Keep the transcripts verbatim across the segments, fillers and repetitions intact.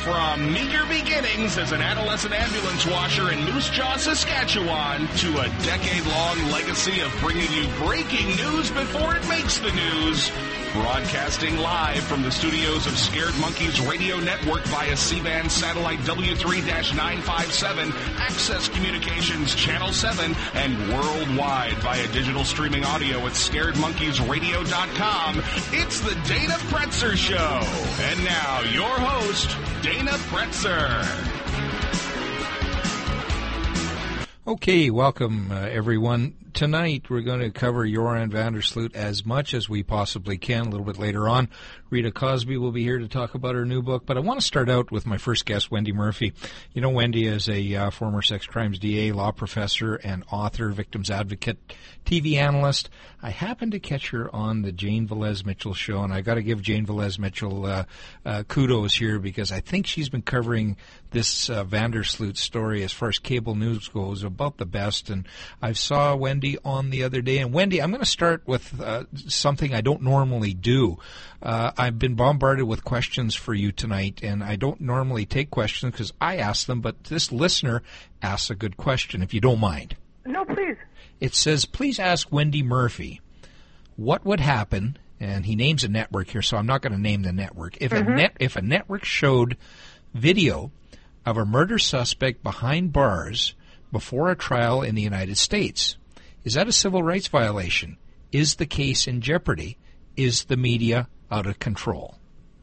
From meager beginnings as an adolescent ambulance washer in Moose Jaw, Saskatchewan, to a decade-long legacy of bringing you breaking news before it makes the news. Broadcasting live from the studios of Scared Monkeys Radio Network via C-band satellite W three nine five seven, Access Communications Channel seven, and worldwide via digital streaming audio at scared monkeys radio dot com. It's the Dana Pretzer Show. And now, your host, Dana Pretzer. Okay, welcome, uh, everyone. Tonight, we're going to cover Joran van der Sloot as much as we possibly can. A little bit later on, Rita Cosby will be here to talk about her new book. But I want to start out with my first guest, Wendy Murphy. You know, Wendy is a uh, former sex crimes D A, law professor, and author, victims advocate, T V analyst. I happened to catch her on the Jane Velez Mitchell show, and I got to give Jane Velez Mitchell uh, uh, kudos here because I think she's been covering this uh, van der Sloot story as far as cable news goes about the best. And I saw Wendy on the other day. And Wendy, I'm going to start with uh, something I don't normally do. Uh, I've been bombarded with questions for you tonight, and I don't normally take questions because I ask them, but this listener asks a good question, if you don't mind. No, please. It says, please ask Wendy Murphy, what would happen, and he names a network here, so I'm not going to name the network, if, mm-hmm. a net, if a network showed video of a murder suspect behind bars before a trial in the United States. Is that a civil rights violation? Is the case in jeopardy? Is the media out of control?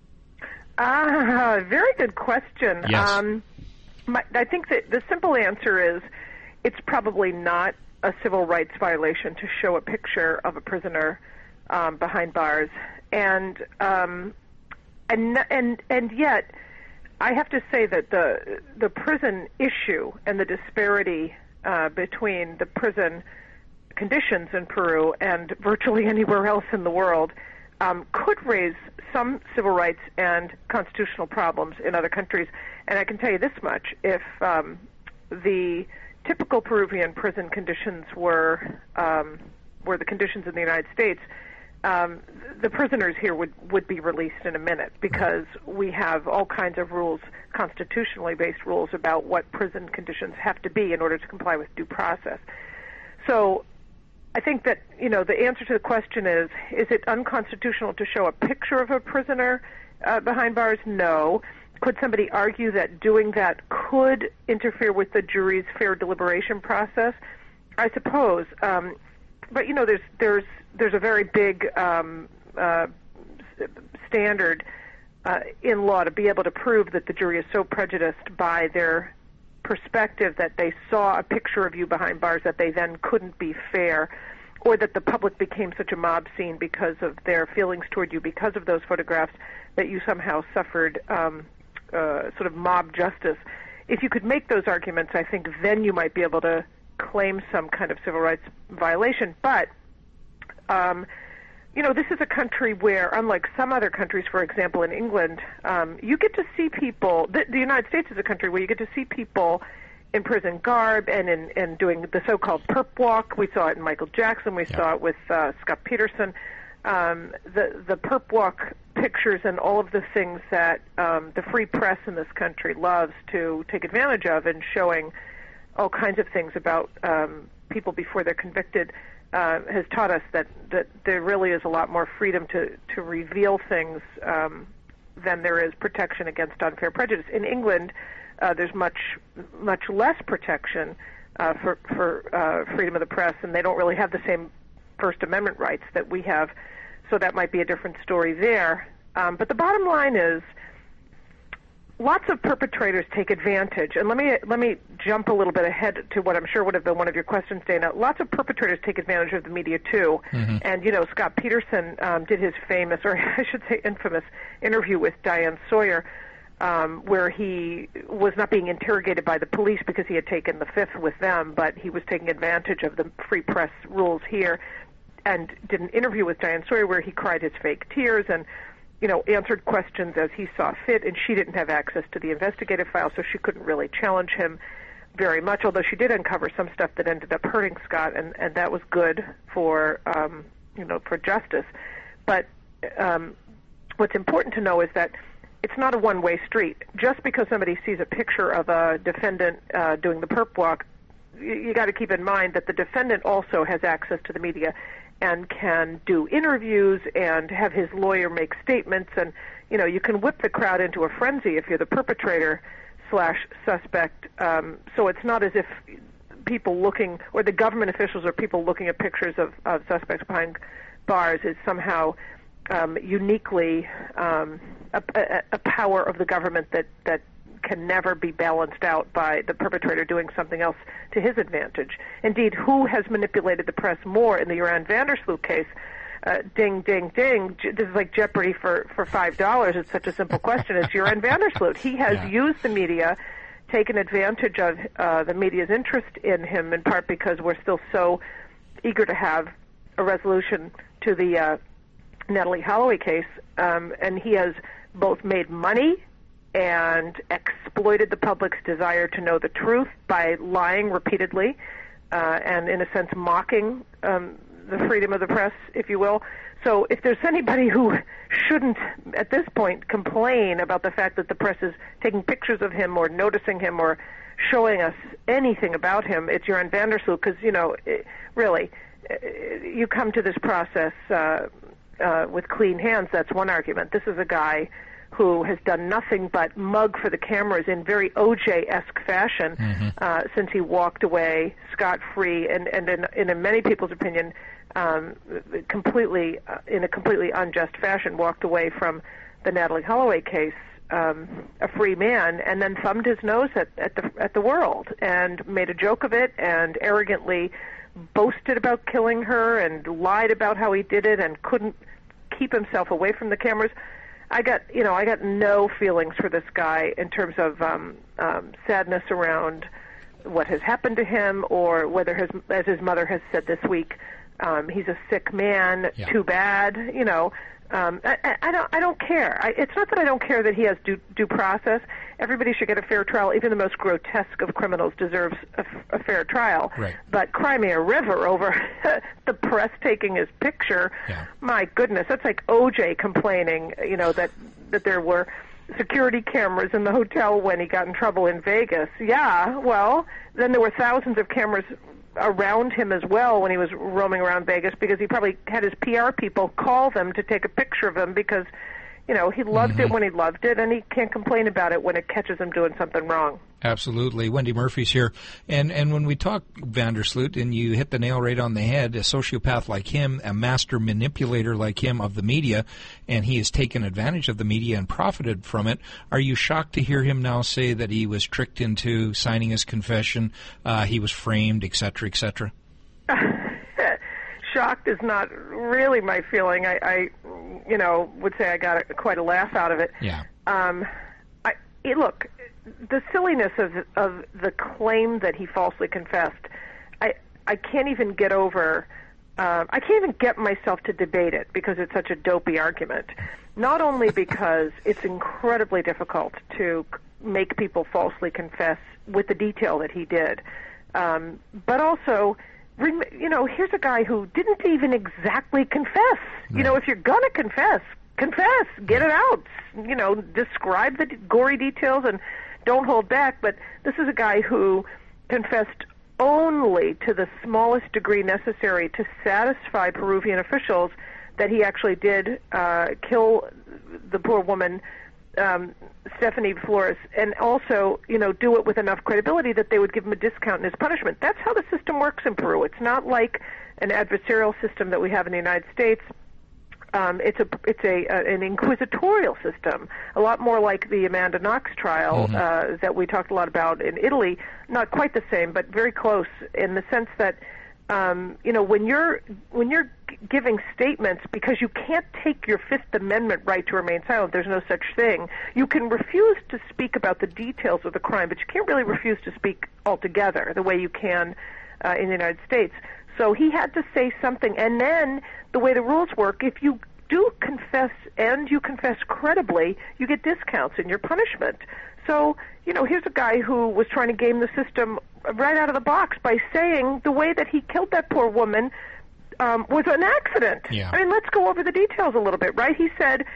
Ah, very good question. Yes. Um, my, I think that the simple answer is it's probably not a civil rights violation to show a picture of a prisoner um, behind bars. And, um, and, and, and yet, I have to say that the, the prison issue and the disparity uh, between the prison conditions in Peru and virtually anywhere else in the world um, could raise some civil rights and constitutional problems in other countries. And I can tell you this much, if um, the typical Peruvian prison conditions were um, were the conditions in the United States, um, the prisoners here would, would be released in a minute because we have all kinds of rules, constitutionally based rules about what prison conditions have to be in order to comply with due process. So I think that, you know, the answer to the question is, is it unconstitutional to show a picture of a prisoner uh, behind bars? No. Could somebody argue that doing that could interfere with the jury's fair deliberation process? I suppose. Um, but, you know, there's there's there's a very big um, uh, standard uh, in law to be able to prove that the jury is so prejudiced by their perspective that they saw a picture of you behind bars that they then couldn't be fair, or that the public became such a mob scene because of their feelings toward you because of those photographs that you somehow suffered um, uh, sort of mob justice. If you could make those arguments, I think then you might be able to claim some kind of civil rights violation. But um, you know, this is a country where, unlike some other countries, for example, in England, um, you get to see people, the, the United States is a country where you get to see people in prison garb and in and doing the so-called perp walk. We saw it in Michael Jackson. We yeah. saw it with uh, Scott Peterson. Um, the, the perp walk pictures and all of the things that um, the free press in this country loves to take advantage of in showing all kinds of things about um, people before they're convicted. Uh, has taught us that, that there really is a lot more freedom to, to reveal things um, than there is protection against unfair prejudice. In England, uh, there's much much less protection uh, for, for uh, freedom of the press, and they don't really have the same First Amendment rights that we have, so that might be a different story there. Um, but the bottom line is, lots of perpetrators take advantage, and let me let me jump a little bit ahead to what I'm sure would have been one of your questions, Dana. Lots of perpetrators take advantage of the media too, mm-hmm. and you know Scott Peterson um, did his famous, or I should say infamous, interview with Diane Sawyer, um, where he was not being interrogated by the police because he had taken the fifth with them, but he was taking advantage of the free press rules here, and did an interview with Diane Sawyer where he cried his fake tears and, you know, answered questions as he saw fit, and she didn't have access to the investigative file, so she couldn't really challenge him very much, although she did uncover some stuff that ended up hurting Scott, and, and that was good for, um, you know, for justice. But um, what's important to know is that it's not a one-way street. Just because somebody sees a picture of a defendant uh, doing the perp walk, you, you got to keep in mind that the defendant also has access to the media and can do interviews and have his lawyer make statements, and you know, you can whip the crowd into a frenzy if you're the perpetrator slash suspect. Um, so it's not as if people looking, or the government officials or people looking at pictures of, of suspects behind bars is somehow um, uniquely um, a, a, a power of the government that, that can never be balanced out by the perpetrator doing something else to his advantage. Indeed, who has manipulated the press more in the Joran van der Sloot case? Uh, ding, ding, ding. This is like Jeopardy for, for five dollars. It's such a simple question. It's Joran van der Sloot. He has yeah. used the media, taken advantage of uh, the media's interest in him, in part because we're still so eager to have a resolution to the uh, Natalee Holloway case, um, and he has both made money and exploited the public's desire to know the truth by lying repeatedly uh, and, in a sense, mocking um, the freedom of the press, if you will. So if there's anybody who shouldn't, at this point, complain about the fact that the press is taking pictures of him or noticing him or showing us anything about him, it's Joran van der Sloot, because, you know, it, really, you come to this process uh, uh, with clean hands. That's one argument. This is a guy who has done nothing but mug for the cameras in very O J-esque fashion mm-hmm. uh, since he walked away scot-free, and, and in, in many people's opinion, um, completely uh, in a completely unjust fashion, walked away from the Natalee Holloway case um, a free man, and then thumbed his nose at, at the at the world and made a joke of it and arrogantly boasted about killing her and lied about how he did it and couldn't keep himself away from the cameras. I got, you know, I got no feelings for this guy in terms of um, um, sadness around what has happened to him, or whether his, as his mother has said this week, um, he's a sick man. Yeah. Too bad, you know. Um, I, I don't. I don't care. I, it's not that I don't care that he has due, due process. Everybody should get a fair trial. Even the most grotesque of criminals deserves a, a fair trial. Right. But Crimea River over the press taking his picture, yeah. my goodness, that's like O J complaining. You know that that there were security cameras in the hotel when he got in trouble in Vegas. Yeah. Well, then there were thousands of cameras around him as well when he was roaming around Vegas, because he probably had his P R people call them to take a picture of him because, you know, he loved mm-hmm. it when he loved it, and he can't complain about it when it catches him doing something wrong. Absolutely. Wendy Murphy's here. And and when we talk van der Sloot, and you hit the nail right on the head, a sociopath like him, a master manipulator like him of the media, and he has taken advantage of the media and profited from it. Are you shocked to hear him now say that he was tricked into signing his confession, uh, he was framed, et cetera, et cetera? Shocked is not really my feeling. I, I you know, would say I got a, quite a laugh out of it. Yeah. Um, I, it, look, the silliness of of the claim that he falsely confessed, I I can't even get over. Uh, I can't even get myself to debate it because it's such a dopey argument. Not only because it's incredibly difficult to make people falsely confess with the detail that he did, um, but also, you know, here's a guy who didn't even exactly confess. Right. You know, if you're gonna confess, confess, get it out. You know, describe the gory details and don't hold back. But this is a guy who confessed only to the smallest degree necessary to satisfy Peruvian officials that he actually did uh, kill the poor woman, um, Stephanie Flores, and also, you know, do it with enough credibility that they would give him a discount in his punishment. That's how the system works in Peru. It's not like an adversarial system that we have in the United States. Um, it's a it's a, a an inquisitorial system, a lot more like the Amanda Knox trial mm-hmm. uh, that we talked a lot about in Italy. Not quite the same, but very close in the sense that um, you know when you're when you're giving statements, because you can't take your Fifth Amendment right to remain silent. There's no such thing. You can refuse to speak about the details of the crime, but you can't really refuse to speak altogether the way you can uh, in the United States. So he had to say something, and then the way the rules work, if you do confess and you confess credibly, you get discounts in your punishment. So, you know, here's a guy who was trying to game the system right out of the box by saying the way that he killed that poor woman um, was an accident. Yeah. I mean, let's go over the details a little bit, right? He said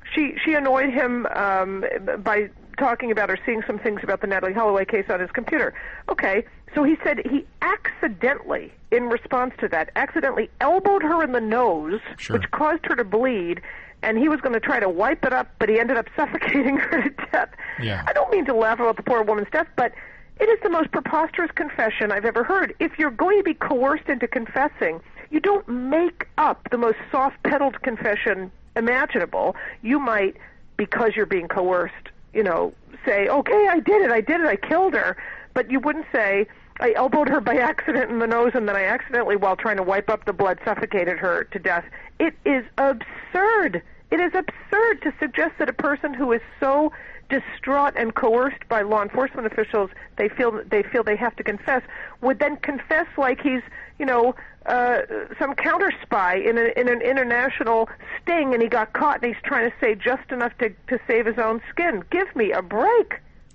she she annoyed him um, by talking about or seeing some things about the Natalee Holloway case on his computer. Okay, so he said he accidentally, in response to that, accidentally elbowed her in the nose, sure. which caused her to bleed, and he was going to try to wipe it up, but he ended up suffocating her to death. Yeah. I don't mean to laugh about the poor woman's death, but it is the most preposterous confession I've ever heard. If you're going to be coerced into confessing, you don't make up the most soft-pedaled confession imaginable. You might, because you're being coerced, you know, say, okay, I did it, I did it, I killed her. But you wouldn't say, I elbowed her by accident in the nose and then I accidentally, while trying to wipe up the blood, suffocated her to death. It is absurd. It is absurd to suggest that a person who is so distraught and coerced by law enforcement officials, they feel they feel they have to confess, would then confess like he's, you know, uh, some counter spy in, a, in an international sting, and he got caught, and he's trying to say just enough to, to save his own skin. Give me a break.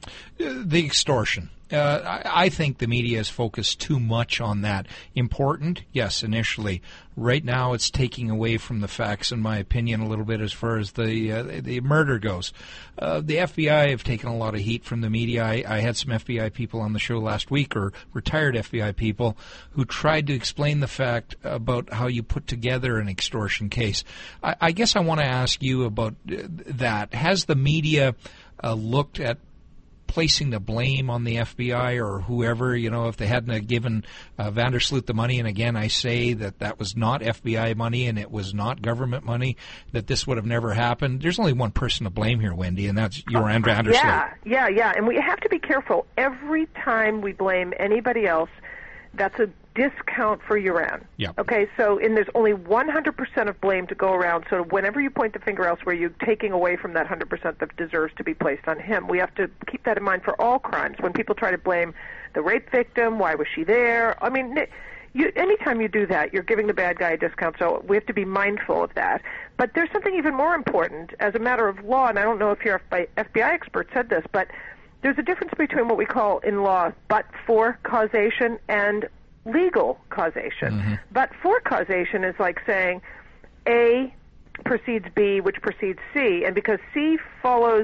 The extortion. Uh, I, I think the media is focused too much on that. Important? Yes, initially. Right now it's taking away from the facts, in my opinion, a little bit as far as the uh, the murder goes. Uh, the F B I have taken a lot of heat from the media. I, I had some F B I people on the show last week, or retired F B I people, who tried to explain the fact about how you put together an extortion case. I, I guess I want to ask you about that. Has the media uh, looked at placing the blame on the F B I or whoever, you know, if they hadn't given uh, Vandersloot the money, and again I say that that was not F B I money and it was not government money, that this would have never happened. There's only one person to blame here, Wendy, and that's Joran Vandersloot. Yeah, yeah, yeah, and we have to be careful. Every time we blame anybody else, that's a discount for Joran. Yep. Okay, so and there's only one hundred percent of blame to go around, so whenever you point the finger elsewhere, you're taking away from that one hundred percent that deserves to be placed on him. We have to keep that in mind for all crimes. When people try to blame the rape victim, why was she there? I mean, you, anytime you do that, you're giving the bad guy a discount, so we have to be mindful of that. But there's something even more important as a matter of law, and I don't know if your F B I expert said this, but there's a difference between what we call in law but-for causation and legal causation. Mm-hmm. But-for causation is like saying A precedes B, which precedes C, and because C follows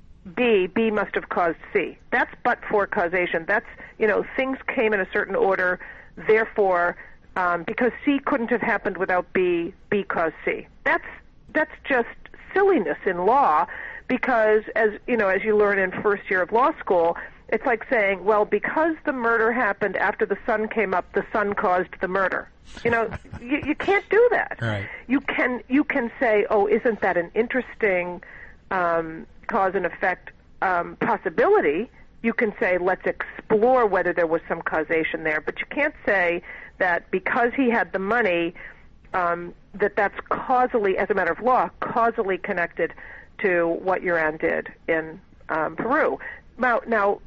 B, B must have caused C. That's but-for causation. That's, you know, things came in a certain order, therefore, um, because C couldn't have happened without B, B caused C. That's that's just silliness in law, because as you know, as you learn in first year of law school, it's like saying, well, because the murder happened after the sun came up, the sun caused the murder. You know, you, you can't do that. Right. You can you can say, oh, isn't that an interesting um, cause and effect um, possibility? You can say, let's explore whether there was some causation there. But you can't say that because he had the money, um, that that's causally, as a matter of law, causally connected to what Joran did in um, Peru. Now, now,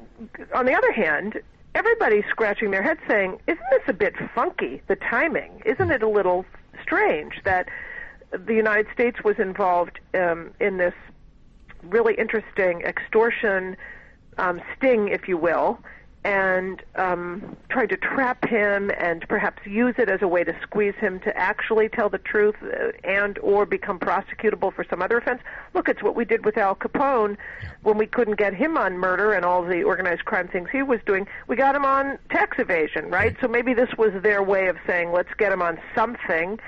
on the other hand, everybody's scratching their head saying, isn't this a bit funky, the timing? Isn't it a little strange that the United States was involved um, in this really interesting extortion um, sting, if you will, and um, tried to trap him and perhaps use it as a way to squeeze him to actually tell the truth uh, and or become prosecutable for some other offense. Look, it's what we did with Al Capone when we couldn't get him on murder and all the organized crime things he was doing. We got him on tax evasion, right? So maybe this was their way of saying, let's get him on something,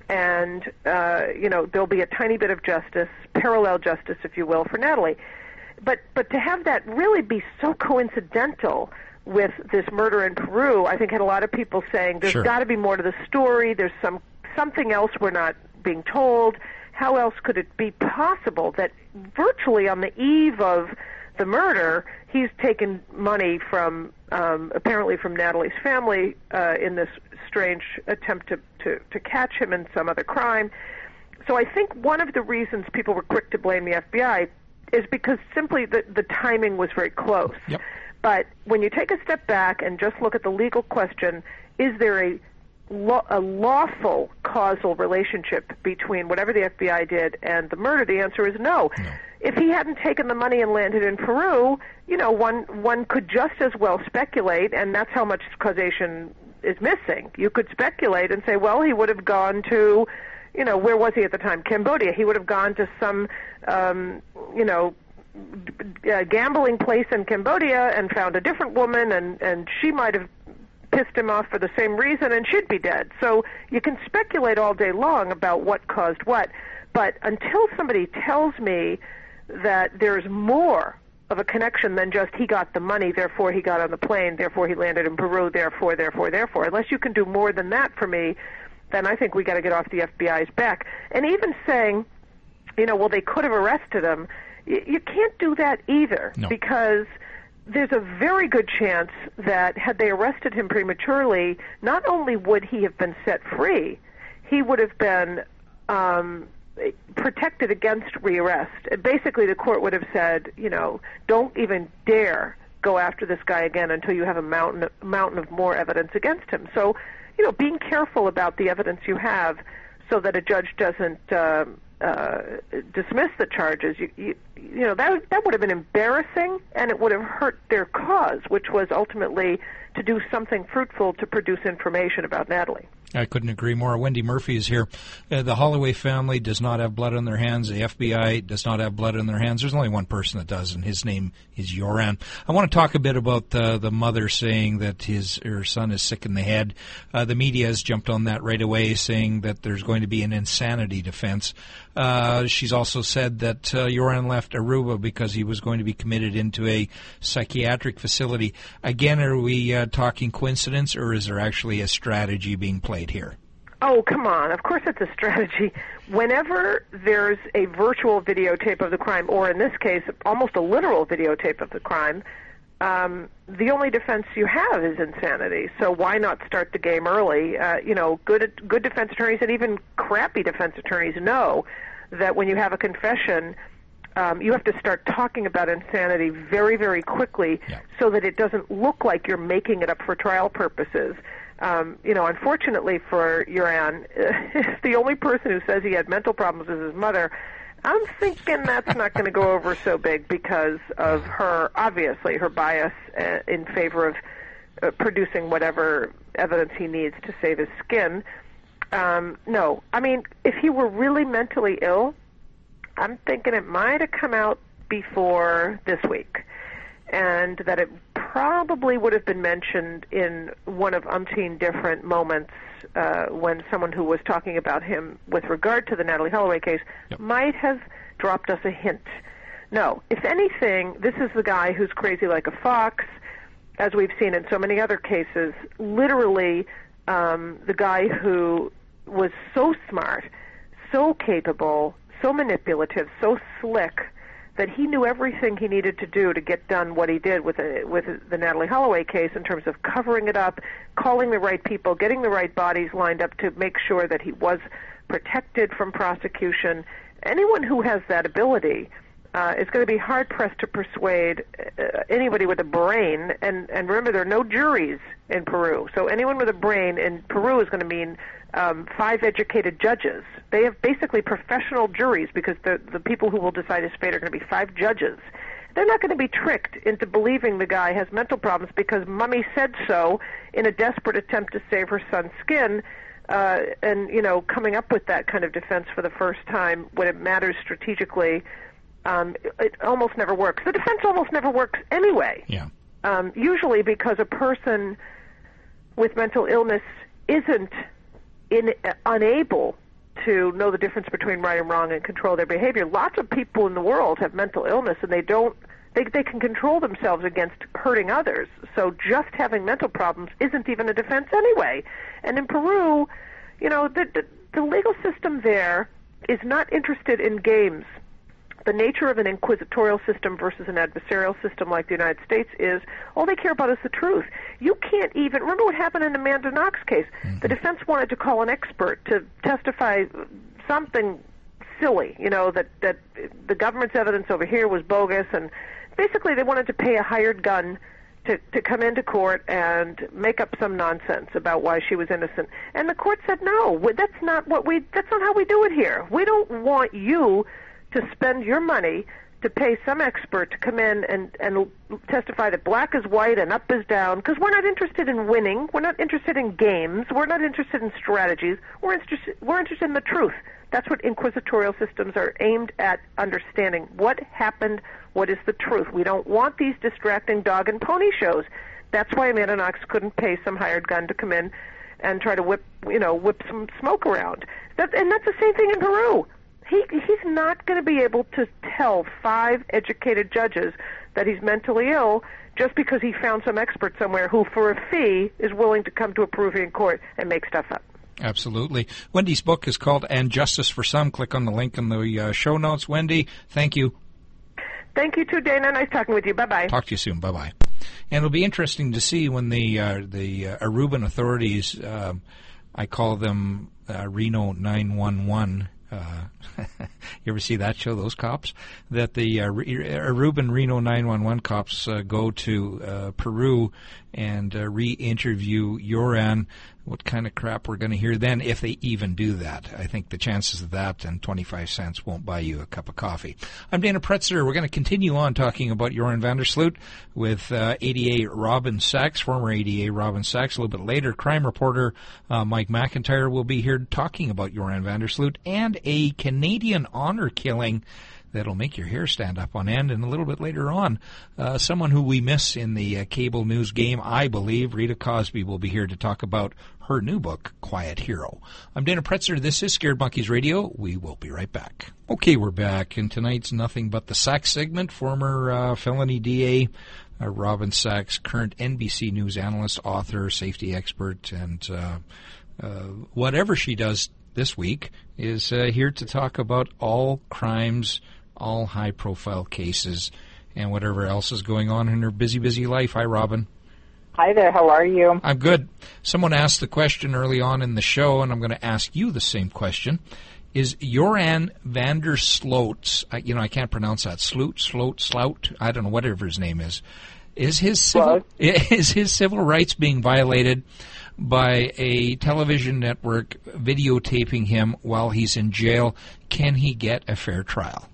and, uh, you know, there'll be a tiny bit of justice, parallel justice, if you will, for Natalee. But but to have that really be so coincidental with this murder in Peru, I think had a lot of people saying there's Sure. got to be more to the story. There's some something else we're not being told. How else could it be possible that virtually on the eve of the murder, he's taken money from um, apparently from Natalee's family uh, in this strange attempt to, to to catch him in some other crime. So I think one of the reasons people were quick to blame the F B I is because simply the, the timing was very close. Yep. But when you take a step back and just look at the legal question, is there a, law, a lawful causal relationship between whatever the F B I did and the murder? The answer is no. No. If he hadn't taken the money and landed in Peru, you know, one one could just as well speculate, and that's how much causation is missing. You could speculate and say, well, he would have gone to, you know, where was he at the time? Cambodia. He would have gone to some, um, you know, uh, gambling place in Cambodia and found a different woman, and, and she might have pissed him off for the same reason, and she'd be dead. So you can speculate all day long about what caused what, but until somebody tells me that there's more of a connection than just he got the money, therefore he got on the plane, therefore he landed in Peru, therefore, therefore, therefore, unless you can do more than that for me, then I think we got to get off the F B I's back. And even saying, you know, well, they could have arrested him, y- you can't do that either, no. because there's a very good chance that had they arrested him prematurely, not only would he have been set free, he would have been um, protected against rearrest. Basically, the court would have said, you know, don't even dare go after this guy again until you have a mountain, mountain of more evidence against him. So, you know, being careful about the evidence you have so that a judge doesn't uh, uh, dismiss the charges, you, you, you know, that, that would have been embarrassing, and it would have hurt their cause, which was ultimately to do something fruitful to produce information about Natalie. I couldn't agree more. Wendy Murphy is here. Uh, the Holloway family does not have blood on their hands. The F B I does not have blood on their hands. There's only one person that does, and his name is Joran. I want to talk a bit about uh, the mother saying that his her son is sick in the head. Uh, the media has jumped on that right away, saying that there's going to be an insanity defense. Uh, she's also said that uh, Joran left Aruba because he was going to be committed into a psychiatric facility. Again, are we uh, talking coincidence, or is there actually a strategy being played here? Oh, come on. Of course it's a strategy. Whenever there's a virtual videotape of the crime, or in this case, almost a literal videotape of the crime, um, the only defense you have is insanity. So why not start the game early? Uh, you know, good good defense attorneys and even crappy defense attorneys know that when you have a confession, um, you have to start talking about insanity very, very quickly, yeah, so that it doesn't look like you're making it up for trial purposes. Um, you know, unfortunately for Joran, the only person who says he had mental problems is his mother. I'm thinking that's not going to go over so big because of her, obviously, her bias uh, in favor of uh, producing whatever evidence he needs to save his skin. Um, no, I mean, if he were really mentally ill, I'm thinking it might have come out before this week, and that it probably would have been mentioned in one of umpteen different moments uh, when someone who was talking about him with regard to the Natalie Holloway case, yep, might have dropped us a hint. No, if anything, this is the guy who's crazy like a fox, as we've seen in so many other cases, literally um, the guy who was so smart, so capable, so manipulative, so slick, that he knew everything he needed to do to get done what he did with the, with the Natalie Holloway case in terms of covering it up, calling the right people, getting the right bodies lined up to make sure that he was protected from prosecution. Anyone who has that ability uh, is going to be hard-pressed to persuade uh, anybody with a brain. And, and remember, there are no juries in Peru. So anyone with a brain in Peru is going to mean um, five educated judges. They have basically professional juries because the, the people who will decide his fate are going to be five judges. They're not going to be tricked into believing the guy has mental problems because Mummy said so in a desperate attempt to save her son's skin. Uh, and, you know, coming up with that kind of defense for the first time when it matters strategically, um, it, it almost never works. The defense almost never works anyway. Yeah. Um, usually because a person with mental illness isn't in, uh, unable to know the difference between right and wrong and control their behavior. Lots of people in the world have mental illness, and they don't. They they can control themselves against hurting others. So just having mental problems isn't even a defense anyway. And in Peru, you know, the the, the legal system there is not interested in games. The nature of an inquisitorial system versus an adversarial system like the United States is all they care about is the truth. You can't even remember what happened in the Amanda Knox case. Mm-hmm. The defense wanted to call an expert to testify something silly, you know, that, that the government's evidence over here was bogus, and basically they wanted to pay a hired gun to, to come into court and make up some nonsense about why she was innocent. And the court said, no, that's not what we, that's not how we do it here. We don't want you to spend your money to pay some expert to come in and, and testify that black is white and up is down, because we're not interested in winning. We're not interested in games. We're not interested in strategies. We're interested, we're interested in the truth. That's what inquisitorial systems are aimed at understanding. What happened? What is the truth? We don't want these distracting dog and pony shows. That's why Amanda Knox couldn't pay some hired gun to come in and try to whip, you know, whip some smoke around. That, and that's the same thing in Peru. He he's not going to be able to tell five educated judges that he's mentally ill just because he found some expert somewhere who, for a fee, is willing to come to a Peruvian court and make stuff up. Absolutely. Wendy's book is called And Justice for Some. Click on the link in the uh, show notes. Wendy, thank you. Thank you too, Dana. Nice talking with you. Bye-bye. Talk to you soon. Bye-bye. And it'll be interesting to see when the uh, the uh, Aruban authorities, uh, I call them uh, Reno nine one one. Uh, you ever see that show, those cops? That the uh, Aruban Reno nine one one cops uh, go to uh, Peru and uh, re-interview Yoran. What kind of crap we're going to hear then, if they even do that. I think the chances of that and twenty-five cents won't buy you a cup of coffee. I'm Dana Pretzer. We're going to continue on talking about Joran van der Sloot with uh, A D A Robin Sachs, former A D A Robin Sachs. A little bit later, crime reporter uh, Mike McIntyre will be here talking about Joran van der Sloot and a Canadian honor killing that'll make your hair stand up on end. And a little bit later on, uh, someone who we miss in the uh, cable news game, I believe, Rita Cosby, will be here to talk about her new book, Quiet Hero. I'm Dana Pretzer. This is Scared Monkeys Radio. We will be right back. Okay, we're back, and tonight's Nothing But the Sachs segment. Former uh, felony D A uh, Robin Sachs, current N B C News analyst, author, safety expert, and uh, uh, whatever she does this week is uh, here to talk about all crimes, all high-profile cases, and whatever else is going on in her busy, busy life. Hi, Robin. Hi there. How are you? I'm good. Someone asked the question early on in the show, and I'm going to ask you the same question. Is Joran van der Sloot, you know, I can't pronounce that, Sloot, Sloot, Slout, I don't know, whatever his name is, is his civil, is his civil rights being violated by a television network videotaping him while he's in jail? Can he get a fair trial?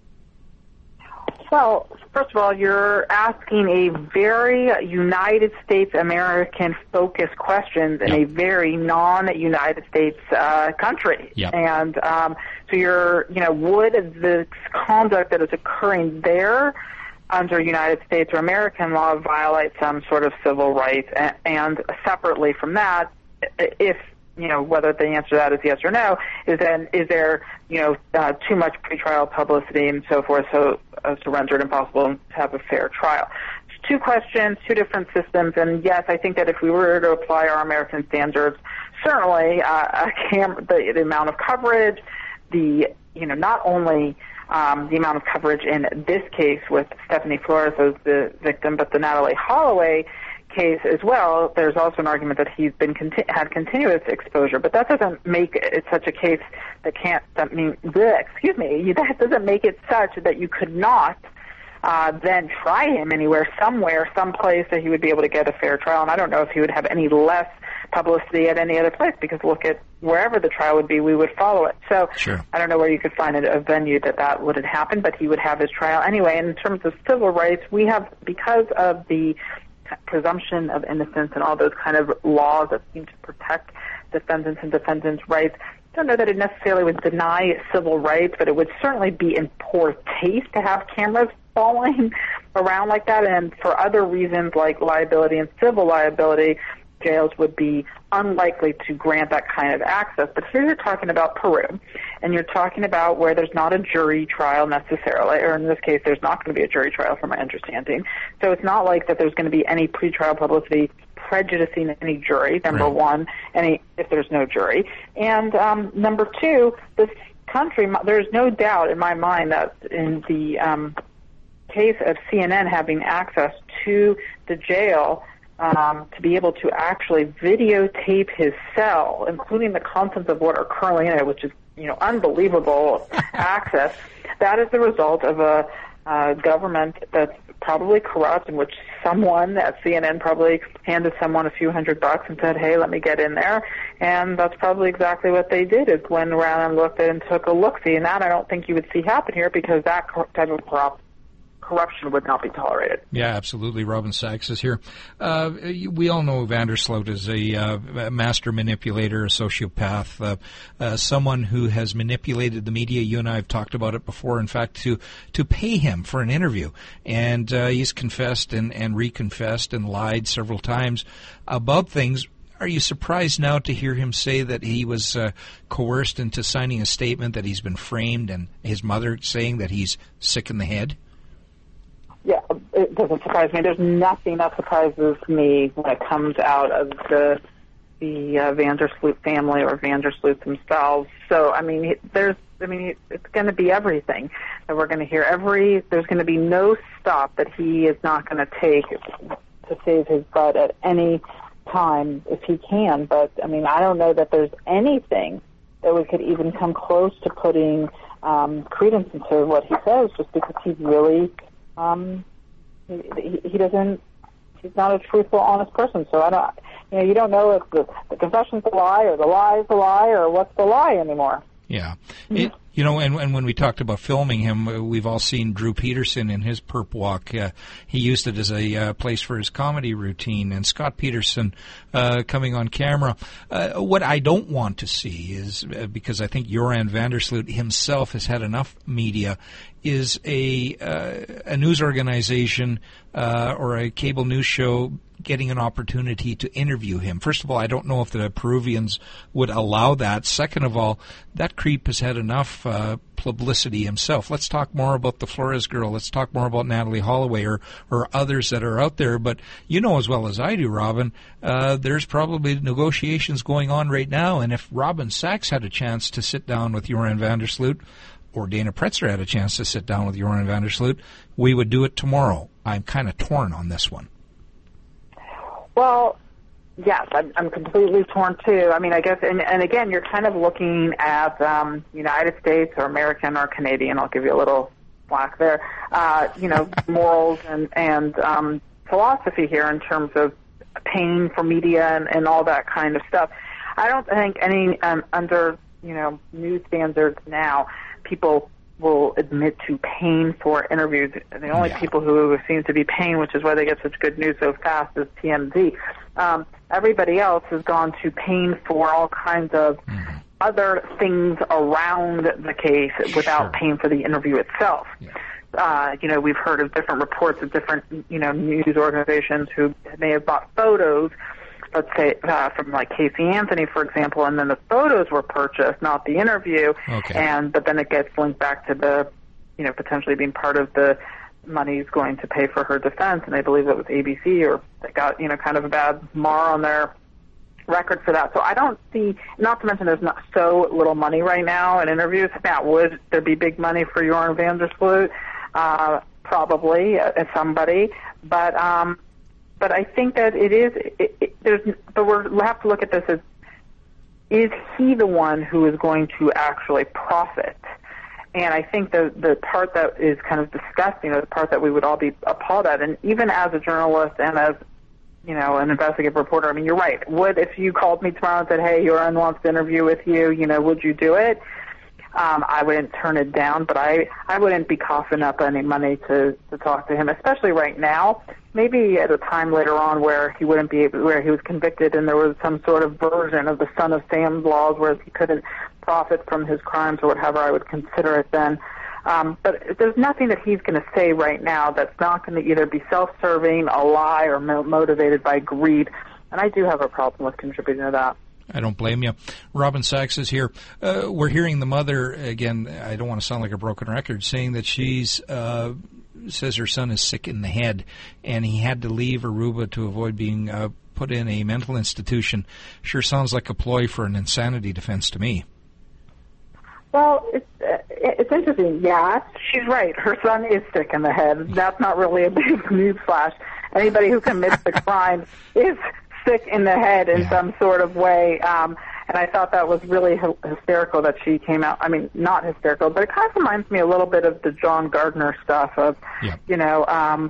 Well, first of all, you're asking a very United States American focused questions in yep. a very non-United States uh, country. Yep. And um, so you're, you know, would the conduct that is occurring there under United States or American law violate some sort of civil rights? And, and separately from that, if you know, whether the answer to that is yes or no, is then is there, you know, uh, too much pretrial publicity and so forth, so as to render it impossible to have a fair trial? It's two questions, two different systems, and yes, I think that if we were to apply our American standards, certainly uh, a cam- the, the amount of coverage, the, you know, not only um, the amount of coverage in this case with Stephanie Flores as the victim, but the Natalie Holloway case as well. There's also an argument that he's been conti- had continuous exposure, but that doesn't make it such a case that can't. That mean, bleh, excuse me. That doesn't make it such that you could not uh, then try him anywhere, somewhere, someplace that he would be able to get a fair trial. And I don't know if he would have any less publicity at any other place, because look at wherever the trial would be, we would follow it. So sure. I don't know where you could find a, a venue that that would happen, but he would have his trial anyway. And in terms of civil rights, we have, because of the presumption of innocence and all those kind of laws that seem to protect defendants and defendants' rights, I don't know that it necessarily would deny civil rights, but it would certainly be in poor taste to have cameras following around like that. And for other reasons like liability and civil liability, jails would be unlikely to grant that kind of access. But here you're talking about Peru, and you're talking about where there's not a jury trial necessarily, or in this case, there's not going to be a jury trial from my understanding. So it's not like that there's going to be any pretrial publicity prejudicing any jury, number right. one, any if there's no jury. And um, number two, this country, there's no doubt in my mind that in the um, case of C N N having access to the jail, Um, to be able to actually videotape his cell, including the contents of what are currently in it, which is, you know, unbelievable access. That is the result of a uh, government that's probably corrupt, in which someone at C N N probably handed someone a few hundred bucks and said, hey, let me get in there. And that's probably exactly what they did, is went around and looked and took a look-see. And that I don't think you would see happen here, because that type of corrupt corruption would not be tolerated. Yeah, absolutely. Robin Sachs is here. Uh, we all know Vandersloot is a uh, master manipulator, a sociopath, uh, uh, someone who has manipulated the media. You and I have talked about it before, in fact, to to pay him for an interview. And uh, he's confessed and, and reconfessed and lied several times about things. Are you surprised now to hear him say that he was uh, coerced into signing a statement, that he's been framed, and his mother saying that he's sick in the head? Yeah, it doesn't surprise me. There's nothing that surprises me when it comes out of the the uh, Vandersloot family or Vandersloot themselves. So, I mean, there's, I mean, it's going to be everything that we're going to hear. Every there's going to be no stop that he is not going to take to save his butt at any time if he can. But I mean, I don't know that there's anything that we could even come close to putting um, credence into what he says, just because he's really. Um, he, he doesn't, he's not a truthful, honest person. So I don't, you know, you don't know if the, the confession's a lie or the lie's a lie or what's the lie anymore. Yeah. It, you know, and, and when we talked about filming him, uh, we've all seen Drew Peterson in his perp walk. Uh, he used it as a uh, place for his comedy routine. And Scott Peterson uh, coming on camera. Uh, what I don't want to see is, uh, because I think Joran Vandersloot himself has had enough media, is a uh, a news organization uh, or a cable news show getting an opportunity to interview him. First of all, I don't know if the Peruvians would allow that. Second of all, that creep has had enough uh, publicity himself. Let's talk more about the Flores girl. Let's talk more about Natalie Holloway or, or others that are out there. But you know as well as I do, Robin, uh, there's probably negotiations going on right now. And if Robin Sachs had a chance to sit down with Joran Vandersloot, or Dana Pretzer had a chance to sit down with Joran Vandersloot, we would do it tomorrow. I'm kind of torn on this one. Well, yes, I'm, I'm completely torn too. I mean, I guess, and, and again, you're kind of looking at um, United States or American or Canadian. I'll give you a little slack there. Uh, you know, morals and and um, philosophy here in terms of paying for media and, and all that kind of stuff. I don't think any um, under you know news standards now people will admit to paying for interviews. The only yeah. people who seem to be paying, which is why they get such good news so fast, is T M Z. Um, everybody else has gone to paying for all kinds of mm-hmm. other things around the case without sure. paying for the interview itself. Yeah. Uh, you know, we've heard of different reports of different, you know, news organizations who may have bought photos, let's say, uh, from like Casey Anthony, for example, and then the photos were purchased, not the interview. Okay. And but then it gets linked back to the, you know, potentially being part of the money's going to pay for her defense. And I believe it was A B C, or they got, you know, kind of a bad mar on their record for that. So I don't see, not to mention there's not so little money right now in interviews. Now, would there be big money for Joran Vandersloot? Uh, probably, uh, somebody. But, um, But I think that it is. It, it, there's, but we're, we have to look at this as: is he the one who is going to actually profit? And I think the the part that is kind of disgusting, or the part that we would all be appalled at, and even as a journalist and as you know an investigative reporter, I mean, you're right. Would if you called me tomorrow and said, "Hey, Joran wants to interview with you," you know, would you do it? Um, I wouldn't turn it down, but I, I wouldn't be coughing up any money to, to talk to him, especially right now. Maybe at a time later on where he wouldn't be able, where he was convicted and there was some sort of version of the Son of Sam laws where he couldn't profit from his crimes or whatever, I would consider it then. Um, but there's nothing that he's going to say right now that's not going to either be self-serving, a lie, or mo- motivated by greed. And I do have a problem with contributing to that. I don't blame you. Robin Sachs is here. Uh, we're hearing the mother, again, I don't want to sound like a broken record, saying that she's uh, says her son is sick in the head, and he had to leave Aruba to avoid being uh, put in a mental institution. Sure sounds like a ploy for an insanity defense to me. Well, it's, uh, it's interesting. Yeah, she's right. Her son is sick in the head. That's not really a big news flash. Anybody who commits a crime is sick in the head in yeah. some sort of way. Um, and and I thought that was really hy- hysterical that she came out. I mean, not hysterical, but it kind of reminds me a little bit of the John Gardner stuff of, yeah. you know, um,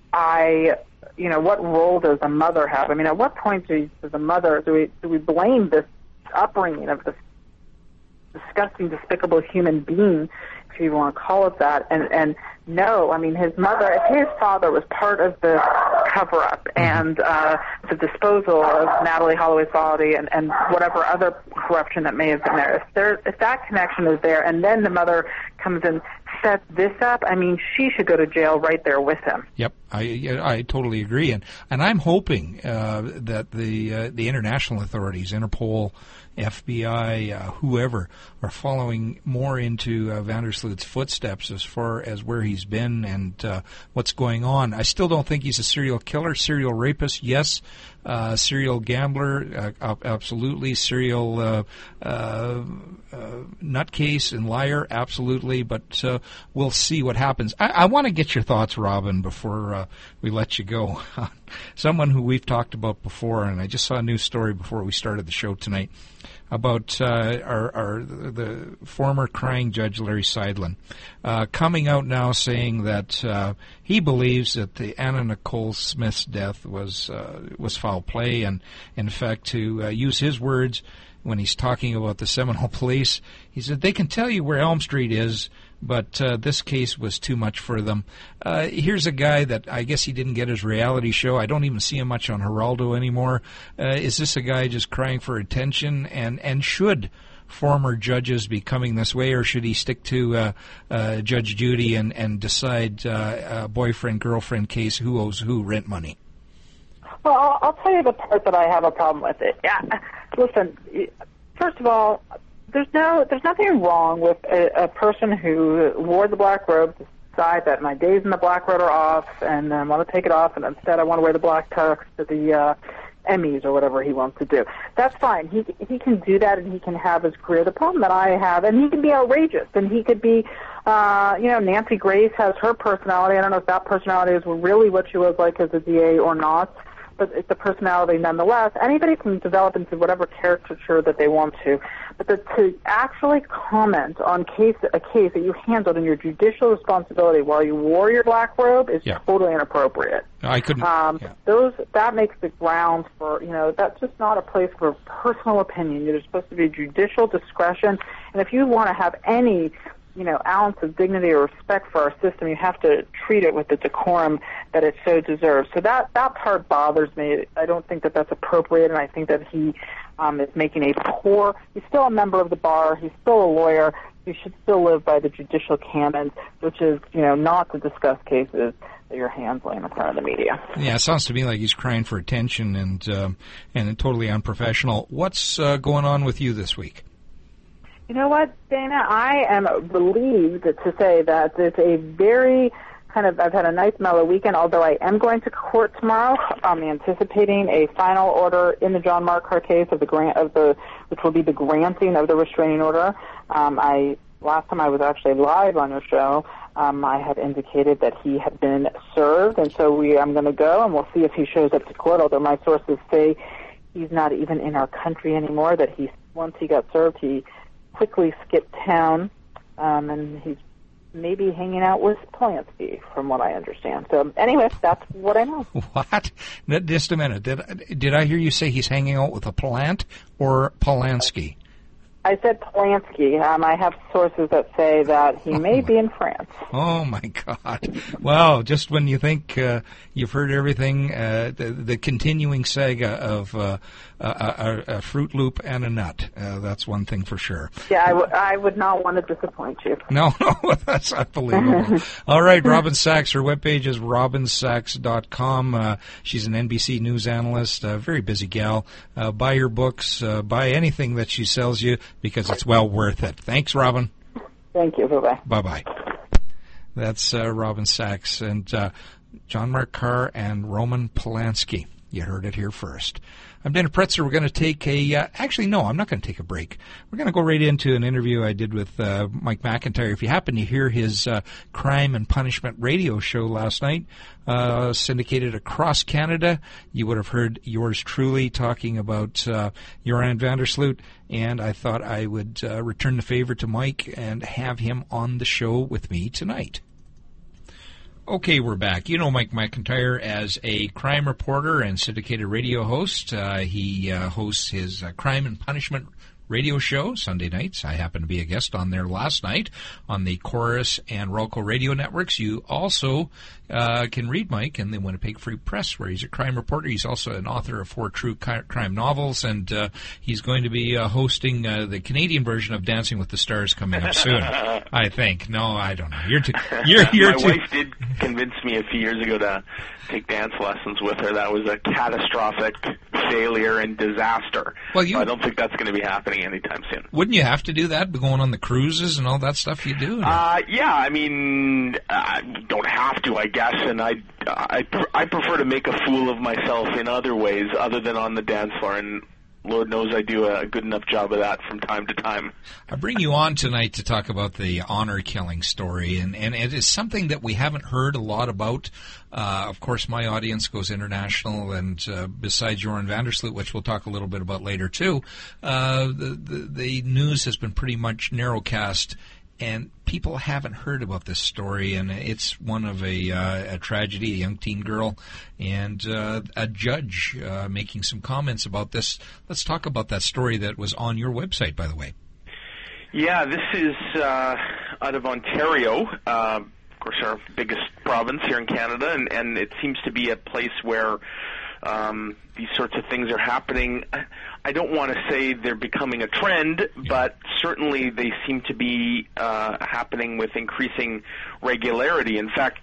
I, you know, what role does a mother have? I mean, at what point do, does a mother, do we, do we blame this upbringing of this disgusting, despicable human being, if you want to call it that, and, and no, I mean, his mother, his father was part of the cover-up and uh, the disposal of Natalee Holloway's body and, and whatever other corruption that may have been there. If, there. if that connection is there, and then the mother comes and sets this up, I mean, she should go to jail right there with him. Yep, I I totally agree, and and I'm hoping uh, that the uh, the international authorities, Interpol, F B I, uh, whoever, are following more into uh, Vandersloot's footsteps as far as where he's been and uh, what's going on. I still don't think he's a serial killer, serial rapist, yes, uh, serial gambler, uh, absolutely, serial uh, uh, uh, nutcase and liar, absolutely, but uh, we'll see what happens. I, I want to get your thoughts, Robin, before uh, we let you go. Someone who we've talked about before, and I just saw a news story before we started the show tonight, about uh, our, our the former crying judge Larry Seidlin, uh, coming out now saying that uh, he believes that the Anna Nicole Smith's death was uh, was foul play, and in fact, to uh, use his words when he's talking about the Seminole Police, he said they can tell you where Elm Street is, but uh, this case was too much for them. Uh, here's a guy that I guess he didn't get his reality show. I don't even see him much on Geraldo anymore. Uh, is this a guy just crying for attention? And, and should former judges be coming this way, or should he stick to uh, uh, Judge Judy and, and decide uh, a boyfriend-girlfriend case, who owes who rent money? Well, I'll, I'll tell you the part that I have a problem with it. Yeah, listen, first of all, There's no, there's nothing wrong with a, a person who wore the black robe to decide that my days in the black robe are off, and I want to take it off, and instead I want to wear the black tux to the uh, Emmys or whatever he wants to do. That's fine. He he can do that, and he can have his career. The problem that I have, and he can be outrageous, and he could be, uh, you know, Nancy Grace has her personality. I don't know if that personality is really what she was like as a D A or not, but it's a personality nonetheless. Anybody can develop into whatever caricature that they want to. But the, to actually comment on case a case that you handled in your judicial responsibility while you wore your black robe is yeah. totally inappropriate. I couldn't. Um, yeah. Those that makes the grounds for, you know, that's just not a place for personal opinion. There's supposed to be judicial discretion, and if you want to have any, you know, ounce of dignity or respect for our system, you have to treat it with the decorum that it so deserves. So that, that part bothers me. I don't think that that's appropriate, and I think that he um, is making a poor, he's still a member of the bar, he's still a lawyer, he should still live by the judicial canon, which is, you know, not to discuss cases that you're handling in front of the media. Yeah, it sounds to me like he's crying for attention and, um, and totally unprofessional. What's uh, going on with you this week? You know what, Dana? I am relieved to say that it's a very kind of, I've had a nice mellow weekend, although I am going to court tomorrow. I'm anticipating a final order in the John Marquardt case of the grant of the, which will be the granting of the restraining order. Um, I last time I was actually live on your show, um, I had indicated that he had been served, and so we I'm going to go, and we'll see if he shows up to court. Although my sources say he's not even in our country anymore. That he once he got served, he quickly skipped town, um, and he's maybe hanging out with Polanski, from what I understand. So, anyway, that's what I know. What? Just a minute. Did did I hear you say he's hanging out with a plant or Polanski? I said Polanski. Um, I have sources that say that he may be in France. Oh, my God. Wow, just when you think uh, you've heard everything, uh, the, the continuing saga of uh, a, a, a Fruit Loop and a nut. Uh, that's one thing for sure. Yeah, I, w- I would not want to disappoint you. No, no, that's unbelievable. All right, Robin Sachs. Her webpage is robin sachs dot com. Uh, she's an N B C News analyst, a very busy gal. Uh, buy her books, uh, buy anything that she sells you, because it's well worth it. Thanks, Robin. Thank you. Bye-bye. Bye-bye. That's uh, Robin Sachs and uh, John Marquardt and Roman Polanski. You heard it here first. I'm Dennis Pretzer. We're going to take a, uh, actually, no, I'm not going to take a break. We're going to go right into an interview I did with uh, Mike McIntyre. If you happen to hear his uh, Crime and Punishment radio show last night, uh, syndicated across Canada, you would have heard yours truly talking about uh, Joran van der Sloot, and I thought I would uh, return the favor to Mike and have him on the show with me tonight. Okay, we're back. You know Mike McIntyre as a crime reporter and syndicated radio host. Uh, he uh, hosts his uh, Crime and Punishment radio show Sunday nights. I happened to be a guest on there last night on the Chorus and Rolco radio networks. You also uh, can read Mike in the Winnipeg Free Press, where he's a crime reporter. He's also an author of four true crime novels, and uh, he's going to be uh, hosting uh, the Canadian version of Dancing with the Stars coming up soon, I think. No, I don't know. You're too... You're, you're My too... wife did convince me a few years ago to take dance lessons with her. That was a catastrophic failure and disaster. Well, you... So I don't think that's going to be happening anytime soon. Wouldn't you have to do that, going on the cruises and all that stuff you do? Uh, yeah, I mean, I don't have to, I guess, and I, I, I prefer to make a fool of myself in other ways other than on the dance floor, and Lord knows I do a good enough job of that from time to time. I bring you on tonight to talk about the honor killing story, and, and it is something that we haven't heard a lot about. Uh, of course, my audience goes international, and uh, besides Joran van der Sloot, which we'll talk a little bit about later too, uh, the, the, the news has been pretty much narrowcast, and people haven't heard about this story, and it's one of a, uh, a tragedy, a young teen girl, and uh, a judge uh, making some comments about this. Let's talk about that story that was on your website, by the way. Yeah, this is uh, out of Ontario, uh, of course our biggest province here in Canada, and, and it seems to be a place where um, these sorts of things are happening. I don't want to say they're becoming a trend, but certainly they seem to be uh, happening with increasing regularity. In fact,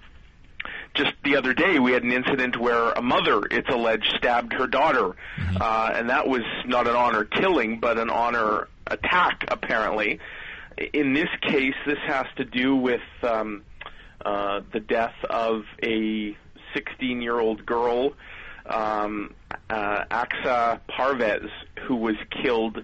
just the other day we had an incident where a mother, it's alleged, stabbed her daughter, mm-hmm. uh, and that was not an honor killing, but an honor attack, apparently. In this case, this has to do with um, uh, the death of a sixteen-year-old girl, um, uh, Aksa Parvez, who was killed,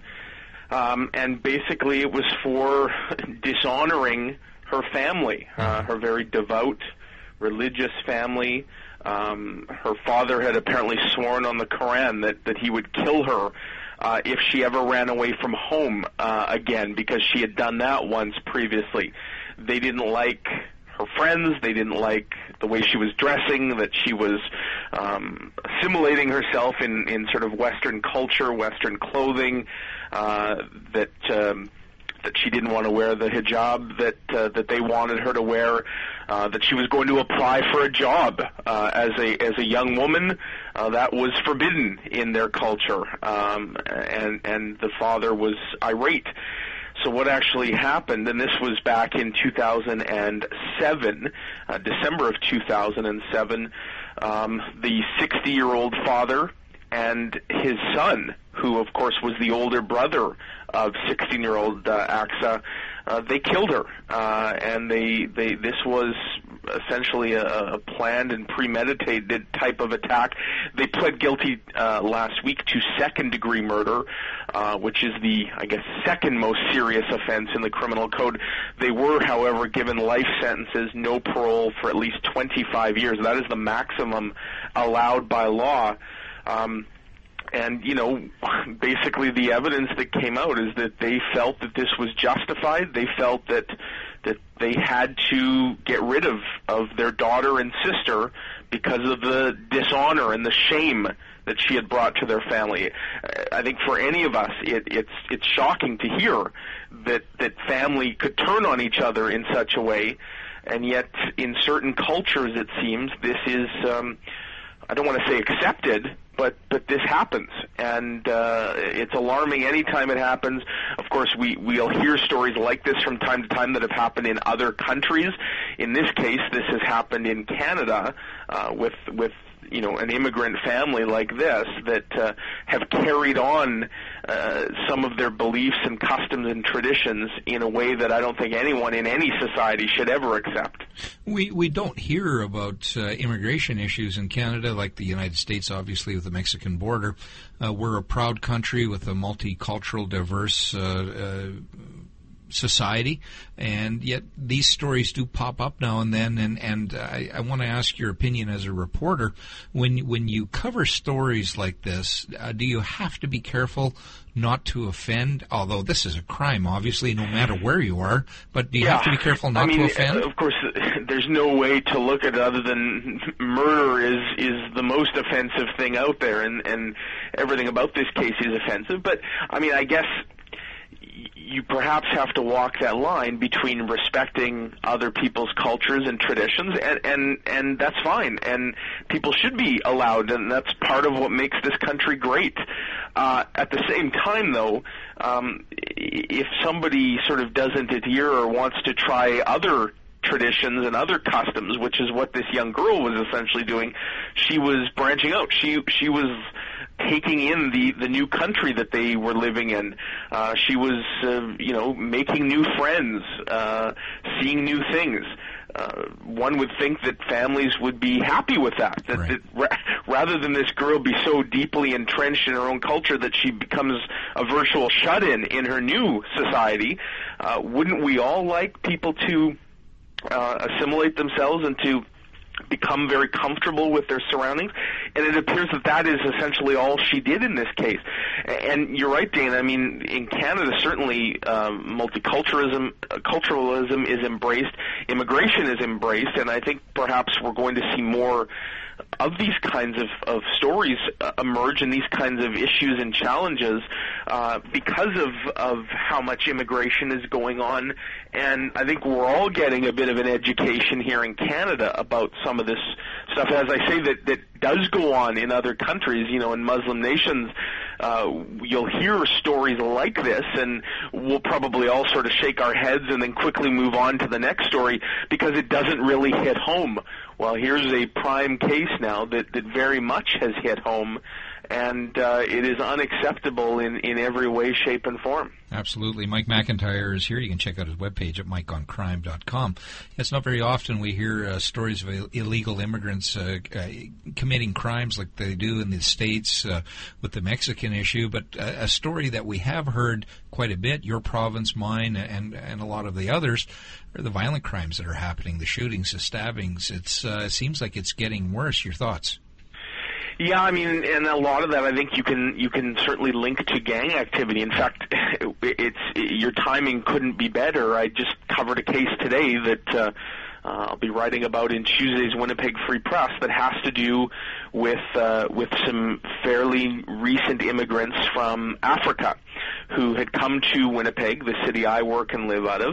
um, and basically it was for dishonoring her family, uh, her very devout religious family. Um, her father had apparently sworn on the Quran that, that he would kill her uh, if she ever ran away from home uh, again, because she had done that once previously. They didn't like her friends. They didn't like the way she was dressing, that she was um, assimilating herself in, in sort of Western culture, Western clothing, uh, that um, that she didn't want to wear the hijab that uh, that they wanted her to wear, uh, that she was going to apply for a job uh, as a as a young woman. Uh, that was forbidden in their culture, um, and and the father was irate. So what actually happened, and this was back in two thousand seven, uh, December of two thousand seven, um, the sixty-year-old father and his son, who of course was the older brother of sixteen-year-old uh, Aksa, uh, they killed her, uh, and they, they this was essentially a, a planned and premeditated type of attack. They pled guilty uh, last week to second-degree murder, uh, which is the, I guess, second most serious offense in the criminal code. They were, however, given life sentences, no parole for at least twenty-five years. That is the maximum allowed by law. Um, and, you know, basically the evidence that came out is that they felt that this was justified. They felt that that they had to get rid of, of their daughter and sister because of the dishonor and the shame that she had brought to their family. I think for any of us, it, it's it's shocking to hear that, that family could turn on each other in such a way, and yet in certain cultures, it seems, this is, um, I don't want to say accepted, but but this happens, and uh, it's alarming anytime it happens. Of course, we, we'll hear stories like this from time to time that have happened in other countries. In this case, this has happened in Canada uh, with with you know, an immigrant family like this that uh, have carried on uh, some of their beliefs and customs and traditions in a way that I don't think anyone in any society should ever accept. We we don't hear about uh, immigration issues in Canada like the United States, obviously, with the Mexican border. Uh, we're a proud country with a multicultural, diverse uh, uh, society, and yet these stories do pop up now and then, and, and I, I want to ask your opinion as a reporter. When, when you cover stories like this, uh, do you have to be careful not to offend? Although this is a crime, obviously, no matter where you are, but do you yeah. have to be careful not I mean, to offend? Of course, there's no way to look at it other than murder is, is the most offensive thing out there, and, and everything about this case is offensive. But, I mean, I guess you perhaps have to walk that line between respecting other people's cultures and traditions, and, and, and that's fine. And people should be allowed, and that's part of what makes this country great. Uh, at the same time, though, um, if somebody sort of doesn't adhere or wants to try other traditions and other customs, which is what this young girl was essentially doing, she was branching out. She she was taking in the, the new country that they were living in. Uh, she was, uh, you know, making new friends, uh, seeing new things. Uh, one would think that families would be happy with that, that, right. that ra- rather than this girl be so deeply entrenched in her own culture that she becomes a virtual shut-in in her new society, uh, wouldn't we all like people to uh, assimilate themselves and to become very comfortable with their surroundings? And it appears that that is essentially all she did in this case. And you're right, Dana. I mean, in Canada, certainly um, multiculturalism uh, culturalism is embraced, immigration is embraced, and I think perhaps we're going to see more of these kinds of, of stories uh, emerge and these kinds of issues and challenges uh, because of, of how much immigration is going on. And I think we're all getting a bit of an education here in Canada about some of this stuff. As I say, that, that does go on in other countries, you know, in Muslim nations. Uh, you'll hear stories like this, and we'll probably all sort of shake our heads and then quickly move on to the next story because it doesn't really hit home. Well, here's a prime case now that, that very much has hit home, and uh, it is unacceptable in, in every way, shape, and form. Absolutely. Mike McIntyre is here. You can check out his webpage at mike on crime dot com. It's not very often we hear uh, stories of Ill- illegal immigrants uh, uh, committing crimes like they do in the States uh, with the Mexican issue, but uh, a story that we have heard quite a bit, your province, mine, and, and a lot of the others, are the violent crimes that are happening, the shootings, the stabbings. It's, uh, it seems like it's getting worse. Your thoughts? Yeah, I mean, and a lot of that I think you can you can certainly link to gang activity. In fact, it's your timing couldn't be better. I just covered a case today that uh, uh, I'll be writing about in Tuesday's Winnipeg Free Press that has to do with uh, with some fairly recent immigrants from Africa who had come to Winnipeg, the city I work and live out of.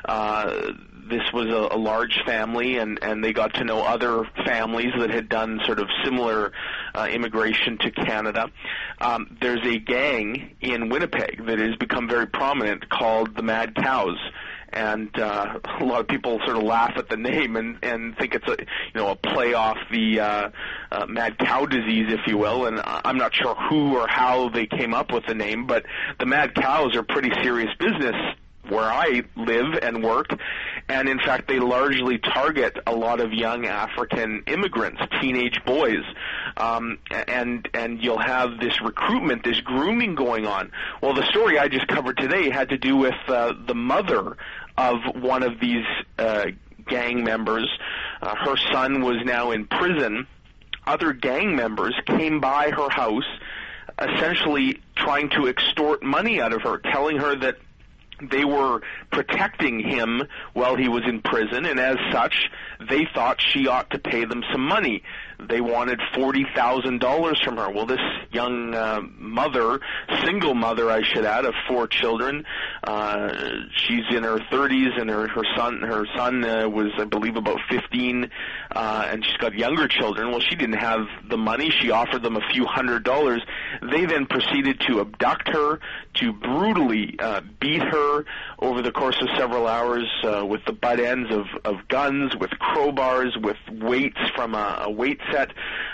Uh, This was a, a large family, and, and they got to know other families that had done sort of similar uh, immigration to Canada. Um, there's a gang in Winnipeg that has become very prominent called the Mad Cows. And uh, a lot of people sort of laugh at the name and, and think it's a you know a play off the uh, uh, mad cow disease, if you will. And I'm not sure who or how they came up with the name, but the Mad Cows are pretty serious business where I live and work, and in fact they largely target a lot of young African immigrants, teenage boys, um, and and you'll have this recruitment, this grooming going on. Well, the story I just covered today had to do with uh, the mother of one of these uh, gang members. Uh, her son was now in prison. Other gang members came by her house, essentially trying to extort money out of her, telling her that they were protecting him while he was in prison, and as such, they thought she ought to pay them some money. They wanted forty thousand dollars from her. Well, this young uh, mother, single mother, I should add, of four children, uh, she's in her thirties, and her, her son, her son uh, was, I believe, about fifteen, uh, and she's got younger children. Well, she didn't have the money. She offered them a few hundred dollars. They then proceeded to abduct her, to brutally uh, beat her over the course of several hours uh, with the butt ends of, of guns, with crowbars, with weights from a, a weight set.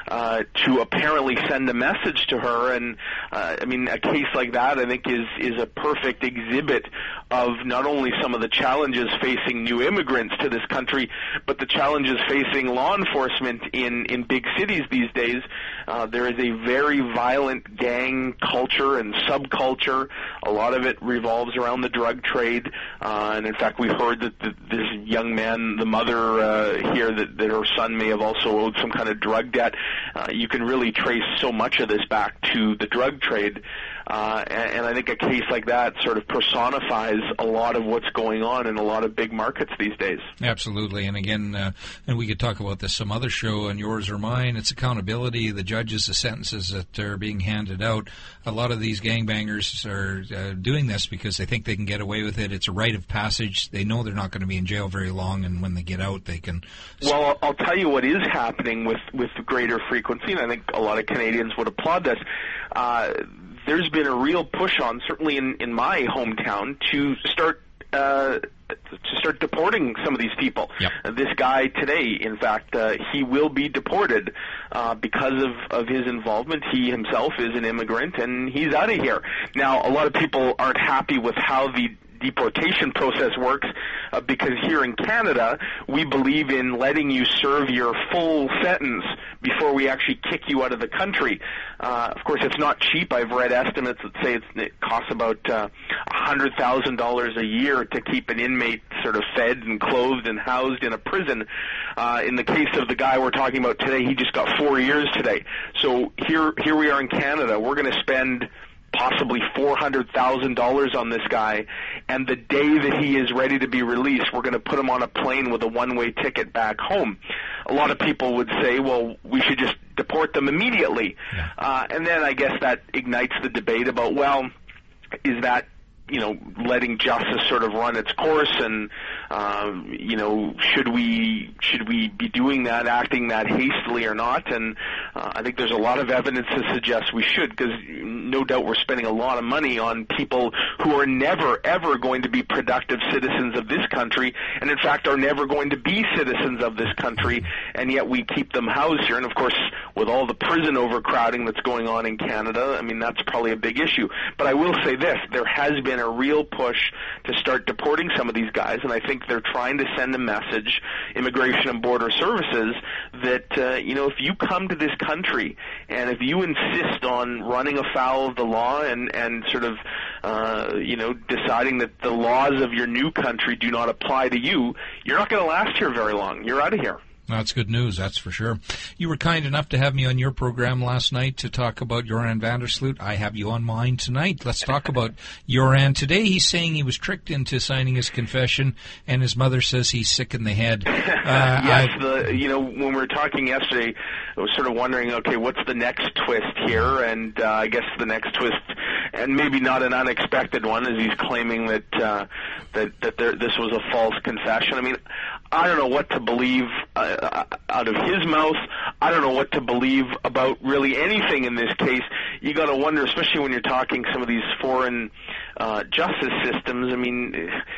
uh, to apparently send a message to her. And uh, I mean, a case like that, I think, is is a perfect exhibit of not only some of the challenges facing new immigrants to this country, but the challenges facing law enforcement in in big cities these days. Uh, there is a very violent gang culture and subculture. A lot of it revolves around the drug trade, uh, and in fact, we heard that the, this young man, the mother uh, here, that, that her son may have also owed some kind of drug debt. Uh, you can really trace so much of this back to the drug trade. Uh, and, and I think a case like that sort of personifies a lot of what's going on in a lot of big markets these days. Absolutely. And again, uh, and we could talk about this some other show on yours or mine, it's accountability, the judges, the sentences that are being handed out. A lot of these gangbangers are uh, doing this because they think they can get away with it. It's a rite of passage. They know they're not going to be in jail very long, and when they get out, they can... Well, I'll, I'll tell you what is happening with, with greater frequency, and I think a lot of Canadians would applaud this. Uh, there's been a real push on, certainly in, in my hometown, to start uh, to start deporting some of these people. Yep. Uh, this guy today, in fact, uh, he will be deported uh, because of, of his involvement. He himself is an immigrant, and he's out of here. Now, a lot of people aren't happy with how the deportation process works uh, because here in Canada, we believe in letting you serve your full sentence before we actually kick you out of the country. Uh, of course, it's not cheap. I've read estimates that say it's, it costs about uh, one hundred thousand dollars a year to keep an inmate sort of fed and clothed and housed in a prison. Uh, in the case of the guy we're talking about today, he just got four years today. So here, here we are in Canada. We're going to spend possibly four hundred thousand dollars on this guy, and the day that he is ready to be released, we're going to put him on a plane with a one-way ticket back home. A lot of people would say, well, we should just deport them immediately. Yeah. Uh, and then I guess that ignites the debate about, well, is that, you know, letting justice sort of run its course, and um, you know, should we should we be doing that, acting that hastily or not? And uh, I think there's a lot of evidence to suggest we should, because no doubt we're spending a lot of money on people who are never ever going to be productive citizens of this country, and in fact are never going to be citizens of this country, and yet we keep them housed here. And of course, with all the prison overcrowding that's going on in Canada, I mean, that's probably a big issue. But I will say this: there has been a real push to start deporting some of these guys, and I think they're trying to send a message, Immigration and Border Services, that uh, you know, if you come to this country and if you insist on running afoul of the law and and sort of uh, you know, deciding that the laws of your new country do not apply to you, you're not going to last here very long. You're out of here. That's good news, that's for sure. You were kind enough to have me on your program last night to talk about Joran van der Sloot. I have you on mine tonight. Let's talk about Joran. Today he's saying he was tricked into signing his confession, and his mother says he's sick in the head. Uh, yes, the, you know, when we were talking yesterday, I was sort of wondering, okay, what's the next twist here? And uh, I guess the next twist, and maybe not an unexpected one, is he's claiming that uh, that, that there, this was a false confession. I mean, I don't know what to believe uh, out of his mouth. I don't know what to believe about really anything in this case. You got to wonder, especially when you're talking some of these foreign uh, justice systems. I mean,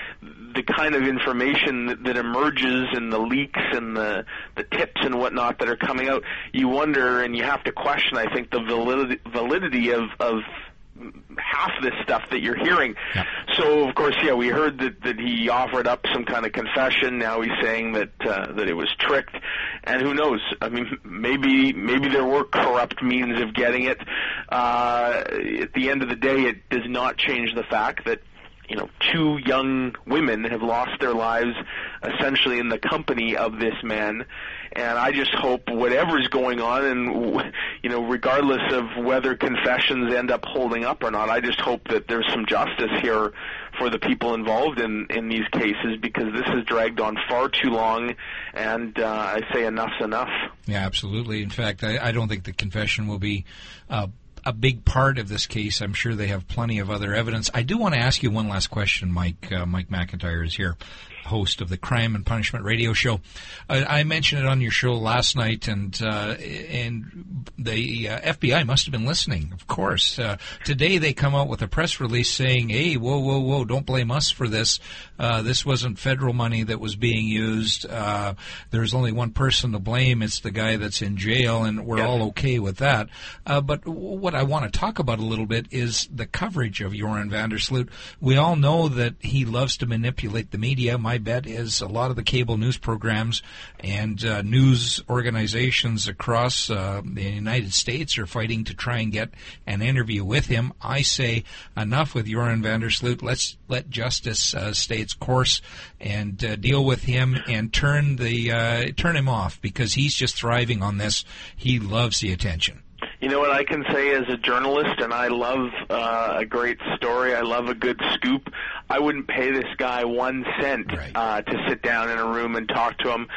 the kind of information that, that emerges and the leaks and the the tips and whatnot that are coming out, you wonder, and you have to question, I think, the validity, validity of of half this stuff that you're hearing. Yeah. So, of course, yeah, we heard that, that he offered up some kind of confession. Now he's saying that uh, that it was tricked, and who knows? I mean, maybe maybe there were corrupt means of getting it. Uh, at the end of the day, it does not change the fact that, you know, two young women have lost their lives essentially in the company of this man. And I just hope whatever's going on, and, you know, regardless of whether confessions end up holding up or not, I just hope that there's some justice here for the people involved in, in these cases, because this has dragged on far too long, and uh, I say enough's enough. Yeah, absolutely. In fact, I, I don't think the confession will be uh, a big part of this case. I'm sure they have plenty of other evidence. I do want to ask you one last question, Mike. Uh, Mike McIntyre is here. host of the Crime and Punishment radio show. Uh, I mentioned it on your show last night, and uh, and the uh, F B I must have been listening, of course. Uh, today they come out with a press release saying, hey, whoa, whoa, whoa, don't blame us for this. Uh, this wasn't federal money that was being used. Uh, there's only one person to blame. It's the guy that's in jail, and we're yes. all okay with that. Uh, but what I want to talk about a little bit is the coverage of Joran van der Sloot. We all know that he loves to manipulate the media. My bet is a lot of the cable news programs and uh, news organizations across uh, the United States are fighting to try and get an interview with him. I say enough with Joran van der Sloot. Let's let justice uh, stay its course and uh, deal with him and turn the uh, turn him off, because he's just thriving on this. He loves the attention. You know what I can say as a journalist, and I love uh, a great story. I love a good scoop. I wouldn't pay this guy one cent right. uh, to sit down in a room and talk to him.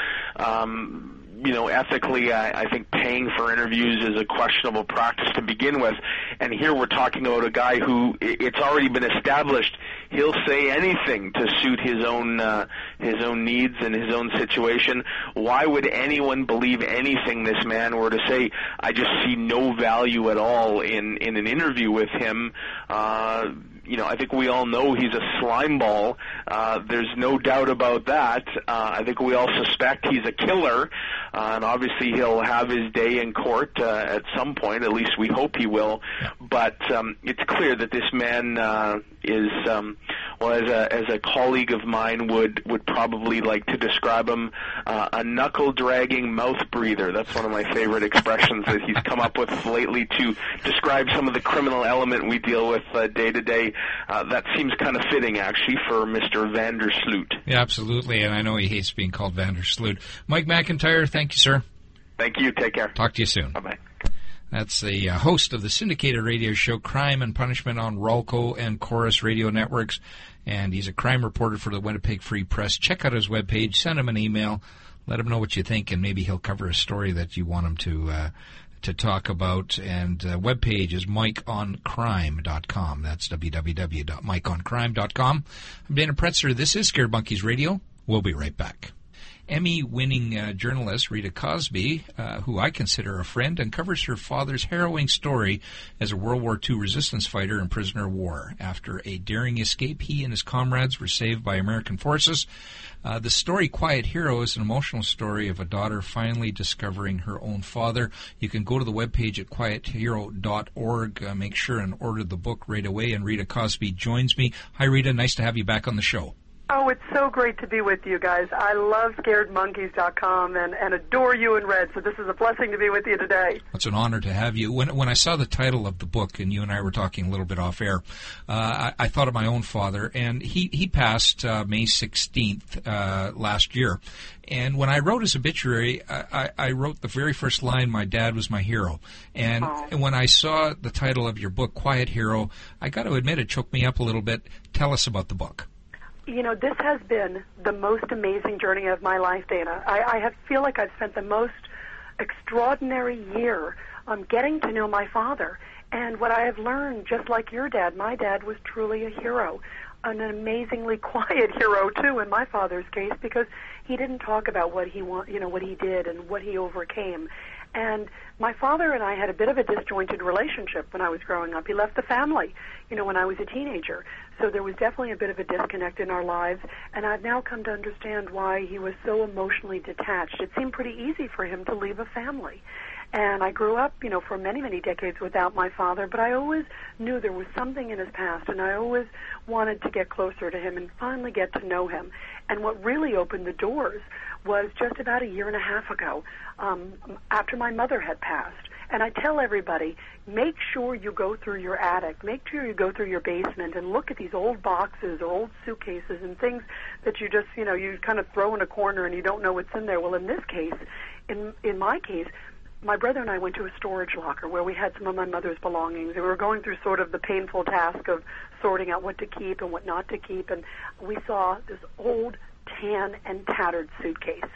Um, you know, ethically, I, I think paying for interviews is a questionable practice to begin with. And here we're talking about a guy who, it's already been established, he'll say anything to suit his own uh, his own needs and his own situation. Why would anyone believe anything this man were to say? I just see no value at all in, in an interview with him. Uh, you know, I think we all know he's a slime ball. Uh, there's no doubt about that. Uh, I think we all suspect he's a killer, uh, and obviously he'll have his day in court uh, at some point. At least we hope he will. But um, it's clear that this man uh, is, um, well, as a as a colleague of mine would would probably like to describe him, uh, a knuckle-dragging mouth breather. That's one of my favorite expressions that he's come up with lately to describe some of the criminal element we deal with uh, day to day. Uh, that seems kind of fitting, actually, for Mister van der Sloot. Yeah, absolutely, and I know he hates being called van der Sloot. Mike McIntyre, thank you, sir. Thank you. Take care. Talk to you soon. Bye-bye. That's the uh, host of the syndicated radio show Crime and Punishment on Rolco and Chorus radio networks, and he's a crime reporter for the Winnipeg Free Press. Check out his webpage, send him an email, let him know what you think, and maybe he'll cover a story that you want him to uh, to talk about. And uh, webpage is mike on crime dot com. That's w w w dot mike on crime dot com. I'm Dana Pretzer. This is Scared Monkeys Radio. We'll be right back. Emmy-winning uh, journalist Rita Cosby, uh, who I consider a friend, uncovers her father's harrowing story as a World War Two resistance fighter and prisoner of war. After a daring escape, he and his comrades were saved by American forces. Uh, the story Quiet Hero is an emotional story of a daughter finally discovering her own father. You can go to the webpage at quiet hero dot org. Uh, make sure and order the book right away. And Rita Cosby joins me. Hi, Rita. Nice to have you back on the show. Oh, it's so great to be with you guys. I love scared monkeys dot com and, and adore you and Red, so this is a blessing to be with you today. It's an honor to have you. When when I saw the title of the book, and you and I were talking a little bit off air, uh, I, I thought of my own father, and he, he passed uh, May sixteenth uh, last year. And when I wrote his obituary, I, I, I wrote the very first line, "My dad was my hero." And, oh. and when I saw the title of your book, Quiet Hero, I got to admit it choked me up a little bit. Tell us about the book. You know, this has been the most amazing journey of my life, Dana. I, I have, feel like I've spent the most extraordinary year um, getting to know my father. And what I have learned, just like your dad, my dad was truly a hero, an amazingly quiet hero, too, in my father's case, because he didn't talk about what he want, you know, what he did and what he overcame. And my father and I had a bit of a disjointed relationship when I was growing up. He left the family, you know, when I was a teenager. So there was definitely a bit of a disconnect in our lives. And I've now come to understand why he was so emotionally detached. It seemed pretty easy for him to leave a family. And I grew up, you know, for many, many decades without my father, but I always knew there was something in his past, and I always wanted to get closer to him and finally get to know him. And what really opened the doors was just about a year and a half ago, um, after my mother had passed. And I tell everybody, make sure you go through your attic, make sure you go through your basement and look at these old boxes or old suitcases and things that you just, you know, you kind of throw in a corner and you don't know what's in there. Well, in this case, in in my case, my brother and I went to a storage locker where we had some of my mother's belongings, and we were going through sort of the painful task of sorting out what to keep and what not to keep, and we saw this old tan and tattered suitcase.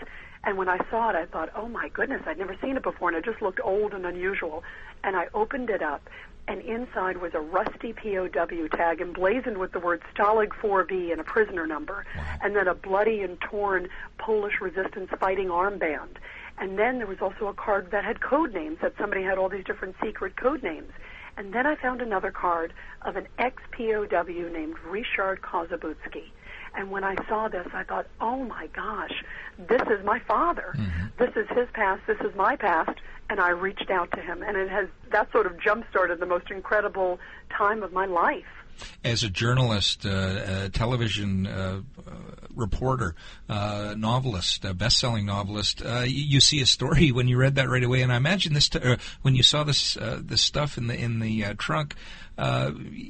And when I saw it, I thought, oh, my goodness, I'd never seen it before, and it just looked old and unusual. And I opened it up, and inside was a rusty P O W tag emblazoned with the word Stalag four B and a prisoner number, wow. and then a bloody and torn Polish resistance fighting armband. And then there was also a card that had code names, that somebody had all these different secret code names. And then I found another card of an ex-P O W named Ryszard Kozabutsky. And when I saw this, I thought, oh, my gosh, this is my father. Mm-hmm. This is his past. This is my past. And I reached out to him. And it has that sort of jump-started the most incredible time of my life. As a journalist, uh, a television uh, uh, reporter, uh, novelist, a best-selling novelist, uh, you, you see a story when you read that right away. And I imagine this t- uh, when you saw this uh, this stuff in the in the uh, trunk, uh,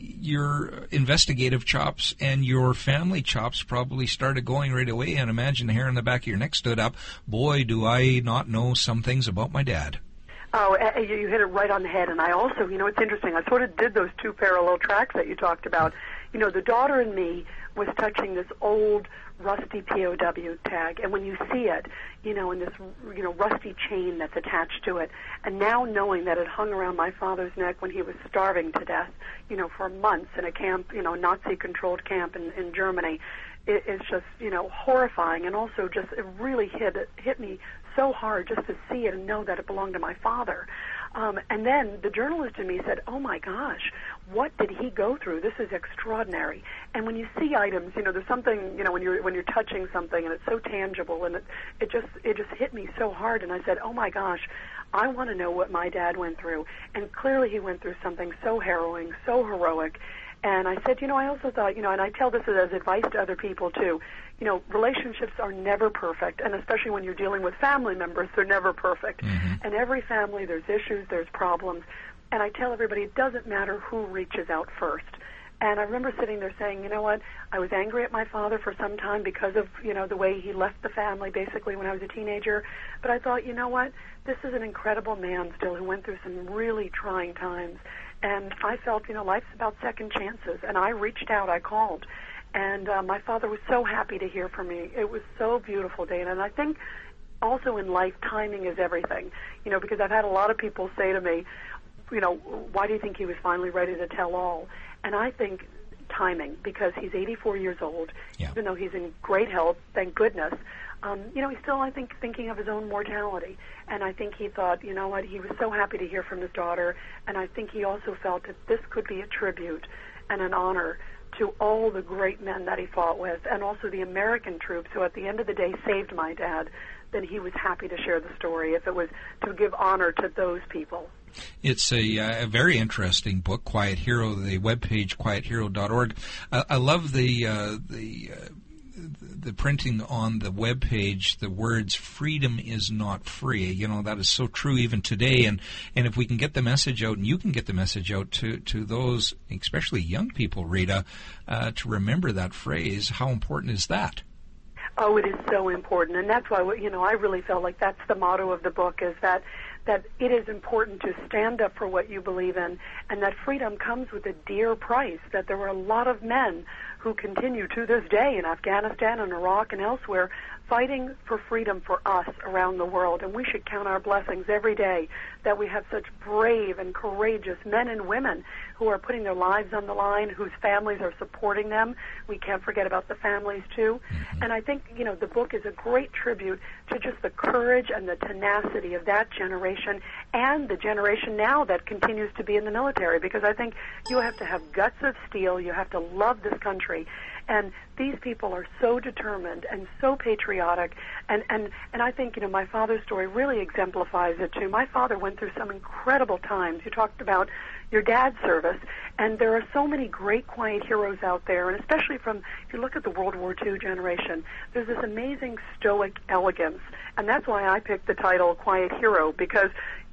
your investigative chops and your family chops probably started going right away. And imagine the hair on the back of your neck stood up. Boy, do I not know some things about my dad. Oh, you hit it right on the head. And I also, you know, it's interesting. I sort of did those two parallel tracks that you talked about. You know, the daughter in me was touching this old rusty P O W tag, and when you see it, you know, in this, you know, rusty chain that's attached to it, and now knowing that it hung around my father's neck when he was starving to death, you know, for months in a camp, you know, Nazi-controlled camp in, in Germany, it, it's just, you know, horrifying, and also just it really hit it hit me so hard just to see it and know that it belonged to my father. Um, and then the journalist in me said, oh, my gosh, what did he go through? This is extraordinary. And when you see items, you know, there's something, you know, when you're when you're touching something and it's so tangible, and it, it just it just hit me so hard. And I said, oh, my gosh, I want to know what my dad went through. And clearly he went through something so harrowing, so heroic. And I said, you know, I also thought, you know, and I tell this as advice to other people, too, you know, relationships are never perfect, and especially when you're dealing with family members, they're never perfect. Mm-hmm. And every family, there's issues, there's problems. And I tell everybody, it doesn't matter who reaches out first. And I remember sitting there saying, you know what, I was angry at my father for some time because of, you know, the way he left the family, basically, when I was a teenager. But I thought, you know what, this is an incredible man still who went through some really trying times. And I felt, you know, life's about second chances. And I reached out, I called. And uh, my father was so happy to hear from me. It was so beautiful, Dana. And I think also in life, timing is everything. You know, because I've had a lot of people say to me, you know, why do you think he was finally ready to tell all? And I think timing, because he's eighty-four years old, yeah. even though he's in great health, thank goodness. Um, you know, he's still, I think, thinking of his own mortality. And I think he thought, you know what, he was so happy to hear from his daughter. And I think he also felt that this could be a tribute and an honor to all the great men that he fought with, and also the American troops who at the end of the day saved my dad. Then he was happy to share the story if it was to give honor to those people. It's a, uh, a very interesting book, Quiet Hero, the webpage quiet hero dot org. I, I love the uh, the uh, the printing on the webpage, the words "freedom is not free." You know, that is so true even today. And, and if we can get the message out, and you can get the message out to, to those, especially young people, Rita, uh, to remember that phrase, how important is that? Oh, it is so important. And that's why, you know, I really felt like that's the motto of the book, is that that it is important to stand up for what you believe in, and that freedom comes with a dear price, that there were a lot of men who continue to this day in Afghanistan and Iraq and elsewhere fighting for freedom for us around the world. And we should count our blessings every day that we have such brave and courageous men and women who are putting their lives on the line, whose families are supporting them. We can't forget about the families, too. Mm-hmm. And I think, you know, the book is a great tribute to just the courage and the tenacity of that generation and the generation now that continues to be in the military, because I think you have to have guts of steel, you have to love this country. And these people are so determined and so patriotic. And, and, and I think, you know, my father's story really exemplifies it, too. My father went through some incredible times. You talked about your dad's service, and there are so many great quiet heroes out there, and especially from, if you look at the World War Two generation, there's this amazing stoic elegance. And that's why I picked the title Quiet Hero, because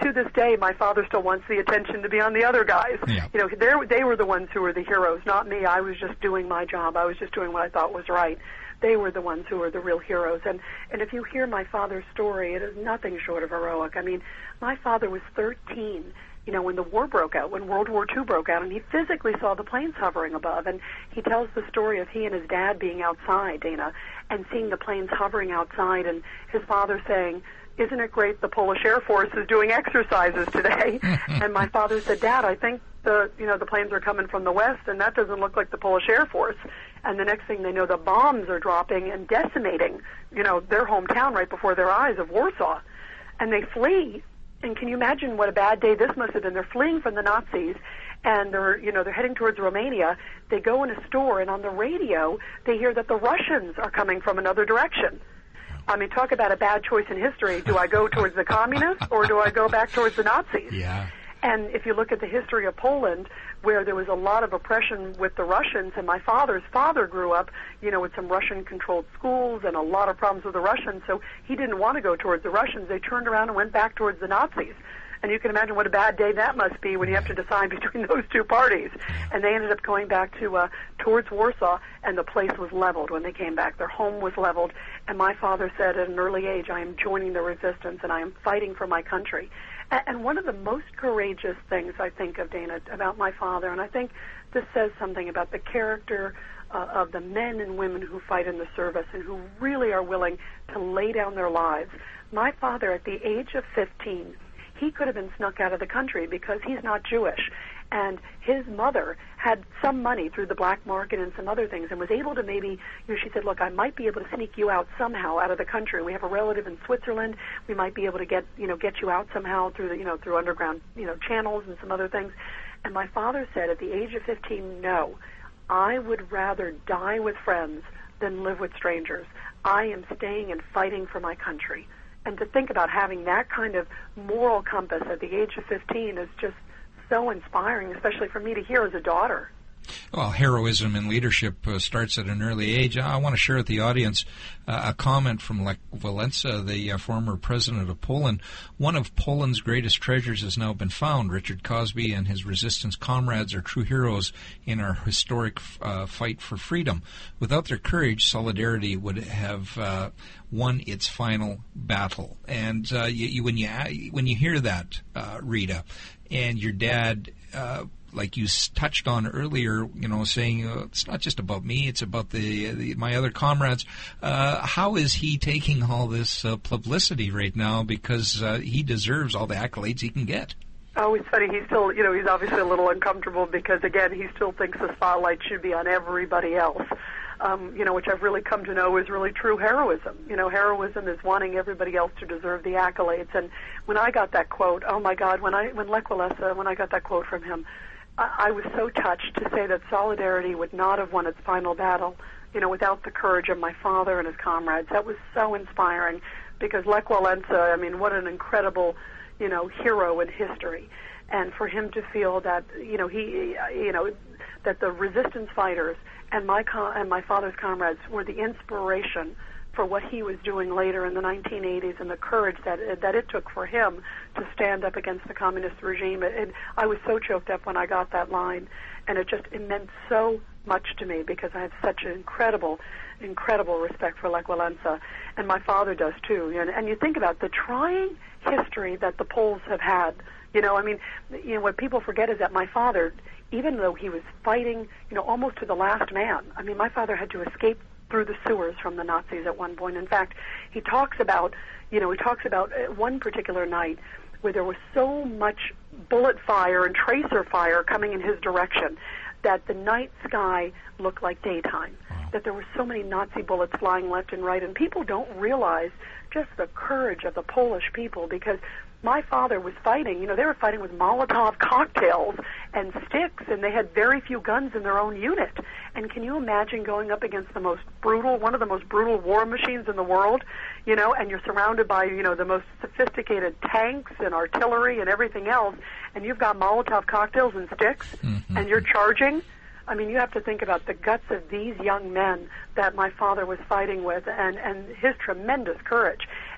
to this day, my father still wants the attention to be on the other guys. Yeah. You know, they they were the ones who were the heroes, not me. I was just doing my job. I was just doing what I thought was right. They were the ones who were the real heroes. And, and if you hear my father's story, it is nothing short of heroic. I mean, my father was thirteen, you know, when the war broke out, when World War Two broke out, and he physically saw the planes hovering above. And he tells the story of he and his dad being outside, Dana, and seeing the planes hovering outside, and his father saying, "Isn't it great the Polish Air Force is doing exercises today?" And my father said, "Dad, I think the, you know, the planes are coming from the west, and that doesn't look like the Polish Air Force." And the next thing they know, the bombs are dropping and decimating, you know, their hometown right before their eyes of Warsaw. And they flee. And can you imagine what a bad day this must have been? They're fleeing from the Nazis, and they're, you know, they're heading towards Romania. They go in a store, and on the radio, they hear that the Russians are coming from another direction. I mean, talk about a bad choice in history. Do I go towards the communists, or do I go back towards the Nazis? Yeah. And if you look at the history of Poland, where there was a lot of oppression with the Russians, and my father's father grew up, you know, with some Russian-controlled schools and a lot of problems with the Russians, so he didn't want to go towards the Russians. They turned around and went back towards the Nazis. And you can imagine what a bad day that must be when you have to decide between those two parties. And they ended up going back to uh, towards Warsaw, and the place was leveled when they came back. Their home was leveled. And my father said at an early age, "I am joining the resistance, and I am fighting for my country." And one of the most courageous things I think of, Dana, about my father, and I think this says something about the character uh, of the men and women who fight in the service and who really are willing to lay down their lives. My father, at the age of fifteen, he could have been snuck out of the country because he's not Jewish. And his mother had some money through the black market and some other things and was able to maybe, you know, she said, "Look, I might be able to sneak you out somehow out of the country. We have a relative in Switzerland. We might be able to get, you know, get you out somehow through the, you know, through underground, you know, channels and some other things." And my father said at the age of fifteen, "No, I would rather die with friends than live with strangers. I am staying and fighting for my country." And to think about having that kind of moral compass at the age of fifteen is just so inspiring, especially for me to hear as a daughter. Well, heroism in leadership uh, starts at an early age. I want to share with the audience uh, a comment from Lech Walesa, the uh, former president of Poland. One of Poland's greatest treasures has now been found. Richard Cosby and his resistance comrades are true heroes in our historic uh, fight for freedom. Without their courage, Solidarity would have uh, won its final battle. And uh, you, you, when you when you hear that, uh, Rita, and your dad, uh, like you touched on earlier, you know, saying uh, it's not just about me, it's about the, the my other comrades. Uh, how is he taking all this uh, publicity right now? Because uh, he deserves all the accolades he can get. Oh, it's funny. He's still, you know, he's obviously a little uncomfortable because, again, he still thinks the spotlight should be on everybody else. Um, you know, which I've really come to know is really true heroism. You know, heroism is wanting everybody else to deserve the accolades. And when I got that quote, oh my God, when I when Lech Walesa, when I got that quote from him, I, I was so touched to say that Solidarity would not have won its final battle, you know, without the courage of my father and his comrades. That was so inspiring because Lech Walesa, I mean, what an incredible, you know, hero in history. And for him to feel that, you know, he, you know, that the resistance fighters and my com- and my father's comrades were the inspiration for what he was doing later in the nineteen eighties and the courage that that it took for him to stand up against the communist regime. It, it, I was so choked up when I got that line, and it just it meant so much to me because I have such an incredible, incredible respect for Lech Walesa, and my father does too. And, and you think about the trying history that the Poles have had. You know, I mean, you know, what people forget is that my father, even though he was fighting, you know, almost to the last man, I mean, my father had to escape through the sewers from the Nazis at one point. In fact, he talks about, you know, he talks about one particular night where there was so much bullet fire and tracer fire coming in his direction that the night sky looked like daytime, that there were so many Nazi bullets flying left and right, and people don't realize just the courage of the Polish people because my father was fighting, you know, they were fighting with Molotov cocktails and sticks, and they had very few guns in their own unit. And can you imagine going up against the most brutal, one of the most brutal war machines in the world, you know, and you're surrounded by, you know, the most sophisticated tanks and artillery and everything else, and you've got Molotov cocktails and sticks, mm-hmm. and you're charging? I mean, you have to think about the guts of these young men that my father was fighting with and, and his tremendous courage.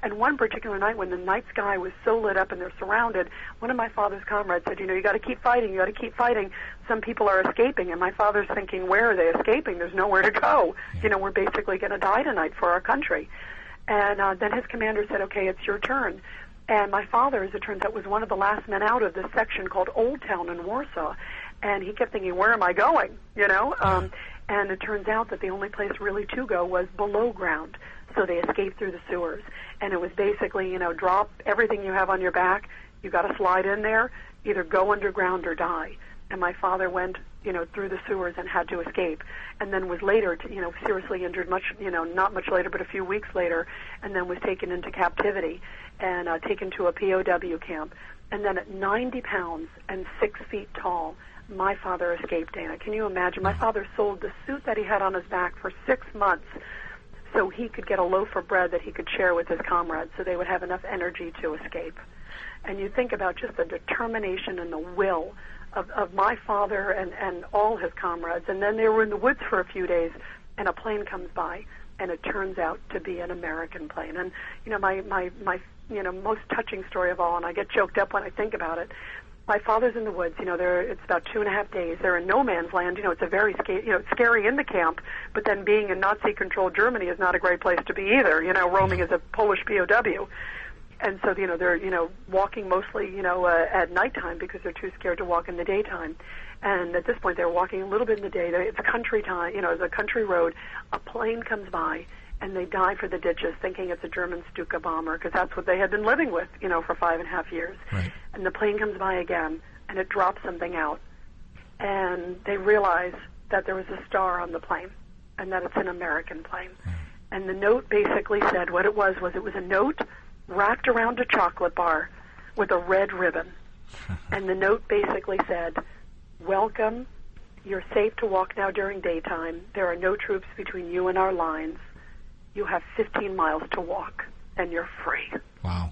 And one particular night when the night sky was so lit up and they're surrounded, one of my father's comrades said, you know, you got to keep fighting, you got to keep fighting. Some people are escaping. And my father's thinking, where are they escaping? There's nowhere to go. You know, we're basically going to die tonight for our country. And uh, then his commander said, okay, it's your turn. And my father, as it turns out, was one of the last men out of this section called Old Town in Warsaw. And he kept thinking, where am I going? You know? Um, and it turns out that the only place really to go was below ground. So they escaped through the sewers. And it was basically, you know, drop everything you have on your back. You got to slide in there, either go underground or die. And my father went, you know, through the sewers and had to escape, and then was later, you know, seriously injured much, you know, not much later, but a few weeks later, and then was taken into captivity and uh, taken to a P O W camp. And then at ninety pounds and six feet tall, my father escaped, Dana. Can you imagine? My father sold the suit that he had on his back for six months so he could get a loaf of bread that he could share with his comrades so they would have enough energy to escape. And you think about just the determination and the will Of, of my father and, and all his comrades. And then they were in the woods for a few days, and a plane comes by, and it turns out to be an American plane. And, you know, my, my, my you know, most touching story of all, and I get choked up when I think about it, my father's in the woods. You know, they're, it's about two and a half days. They're in no man's land. You know, it's a very, sca- you know, it's scary in the camp, but then being in Nazi-controlled Germany is not a great place to be either, you know, roaming as a Polish P O W. And so, you know, they're, you know, walking mostly, you know, uh, at nighttime because they're too scared to walk in the daytime. And at this point, they're walking a little bit in the day. It's country time, you know, it's a country road. A plane comes by, and they dive for the ditches thinking it's a German Stuka bomber because that's what they had been living with, you know, for five and a half years. Right. And the plane comes by again, and it drops something out. And they realize that there was a star on the plane and that it's an American plane. Mm. And the note basically said what it was was it was a note wrapped around a chocolate bar with a red ribbon. And the note basically said, welcome, you're safe to walk now during daytime. There are no troops between you and our lines. You have fifteen miles to walk, and you're free. Wow.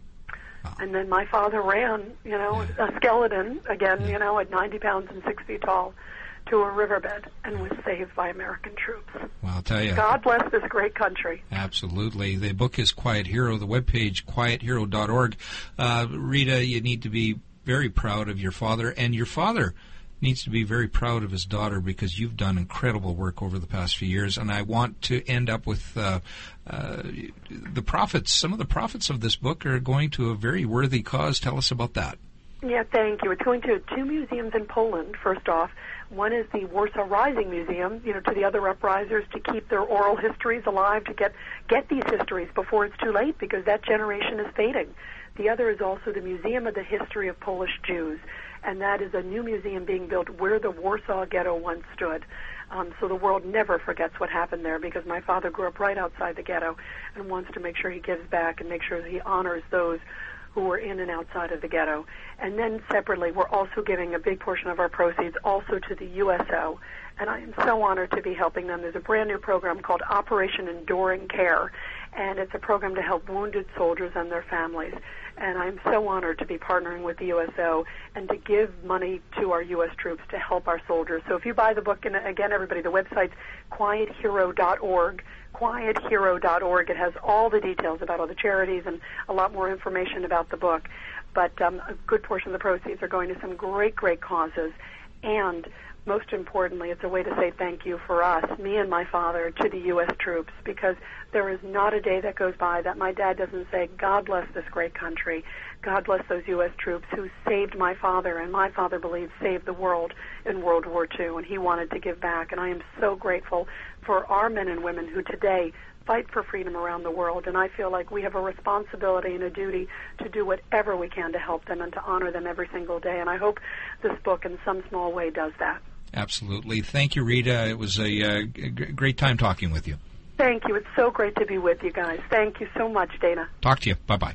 Wow. And then my father ran, you know, yeah. a skeleton, again, yeah. you know, at ninety pounds and six feet tall, to a riverbed and was saved by American troops. Well, I'll tell you. God bless this great country. Absolutely. The book is Quiet Hero. The webpage, quiet hero dot org. Uh, Rita, you need to be very proud of your father, and your father needs to be very proud of his daughter because you've done incredible work over the past few years. And I want to end up with uh, uh, the profits. Some of the profits of this book are going to a very worthy cause. Tell us about that. Yeah, thank you. It's going to two museums in Poland, first off. One is the Warsaw Rising Museum, you know, to the other uprisers to keep their oral histories alive, to get, get these histories before it's too late because that generation is fading. The other is also the Museum of the History of Polish Jews, and that is a new museum being built where the Warsaw Ghetto once stood. Um, so the world never forgets what happened there because my father grew up right outside the ghetto and wants to make sure he gives back and make sure he honors those who were in and outside of the ghetto. And then separately, we're also giving a big portion of our proceeds also to the U S O, and I am so honored to be helping them. There's a brand new program called Operation Enduring Care, and it's a program to help wounded soldiers and their families. And I'm so honored to be partnering with the U S O and to give money to our U S troops to help our soldiers. So if you buy the book, and again, everybody, the website's quiet hero dot org. quiet hero dot org. It has all the details about all the charities and a lot more information about the book. But um, a good portion of the proceeds are going to some great, great causes. And most importantly, it's a way to say thank you for us, me and my father, to the U S troops, because there is not a day that goes by that my dad doesn't say, God bless this great country. God bless those U S troops who saved my father, and my father believes saved the world in World War Two, and he wanted to give back. And I am so grateful for our men and women who today fight for freedom around the world, and I feel like we have a responsibility and a duty to do whatever we can to help them and to honor them every single day. And I hope this book in some small way does that. Absolutely. Thank you, Rita. It was a uh, g- great time talking with you. Thank you. It's so great to be with you guys. Thank you so much, Dana. Talk to you. Bye-bye.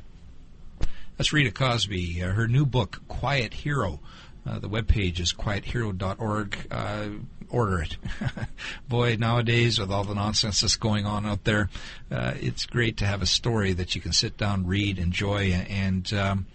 That's Rita Cosby. Uh, her new book, Quiet Hero. Uh, the webpage is quiet hero dot org. Uh, order it. Boy, nowadays, with all the nonsense that's going on out there, uh, it's great to have a story that you can sit down, read, enjoy, and um,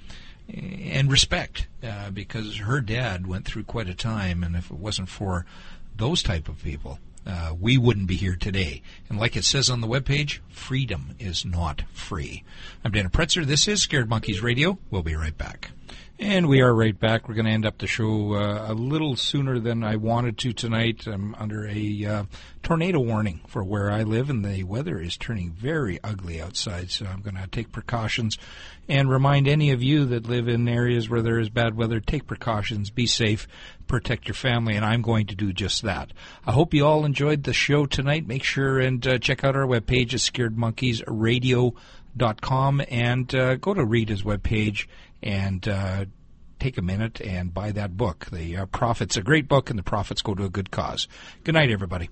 and respect, uh, because her dad went through quite a time, and if it wasn't for those type of people, uh, we wouldn't be here today. And like it says on the webpage, freedom is not free. I'm Dana Pretzer. This is Scared Monkeys Radio. We'll be right back. And we are right back. We're going to end up the show uh, a little sooner than I wanted to tonight. I'm under a uh, tornado warning for where I live, and the weather is turning very ugly outside, so I'm going to take precautions and remind any of you that live in areas where there is bad weather, take precautions, be safe, protect your family, and I'm going to do just that. I hope you all enjoyed the show tonight. Make sure and uh, check out our webpage at scared monkeys radio dot com and uh, go to Rita's webpage and uh, take a minute and buy that book. The uh, Profits, a great book, and the profits go to a good cause. Good night, everybody.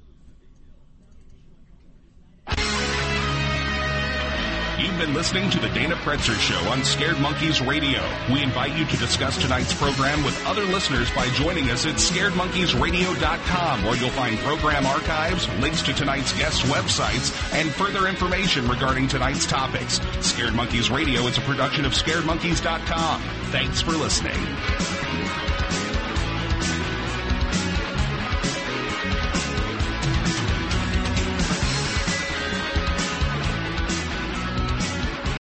You've been listening to the Dana Pretzer Show on Scared Monkeys Radio. We invite you to discuss tonight's program with other listeners by joining us at scared monkeys radio dot com, where you'll find program archives, links to tonight's guests' websites, and further information regarding tonight's topics. Scared Monkeys Radio is a production of scared monkeys dot com. Thanks for listening.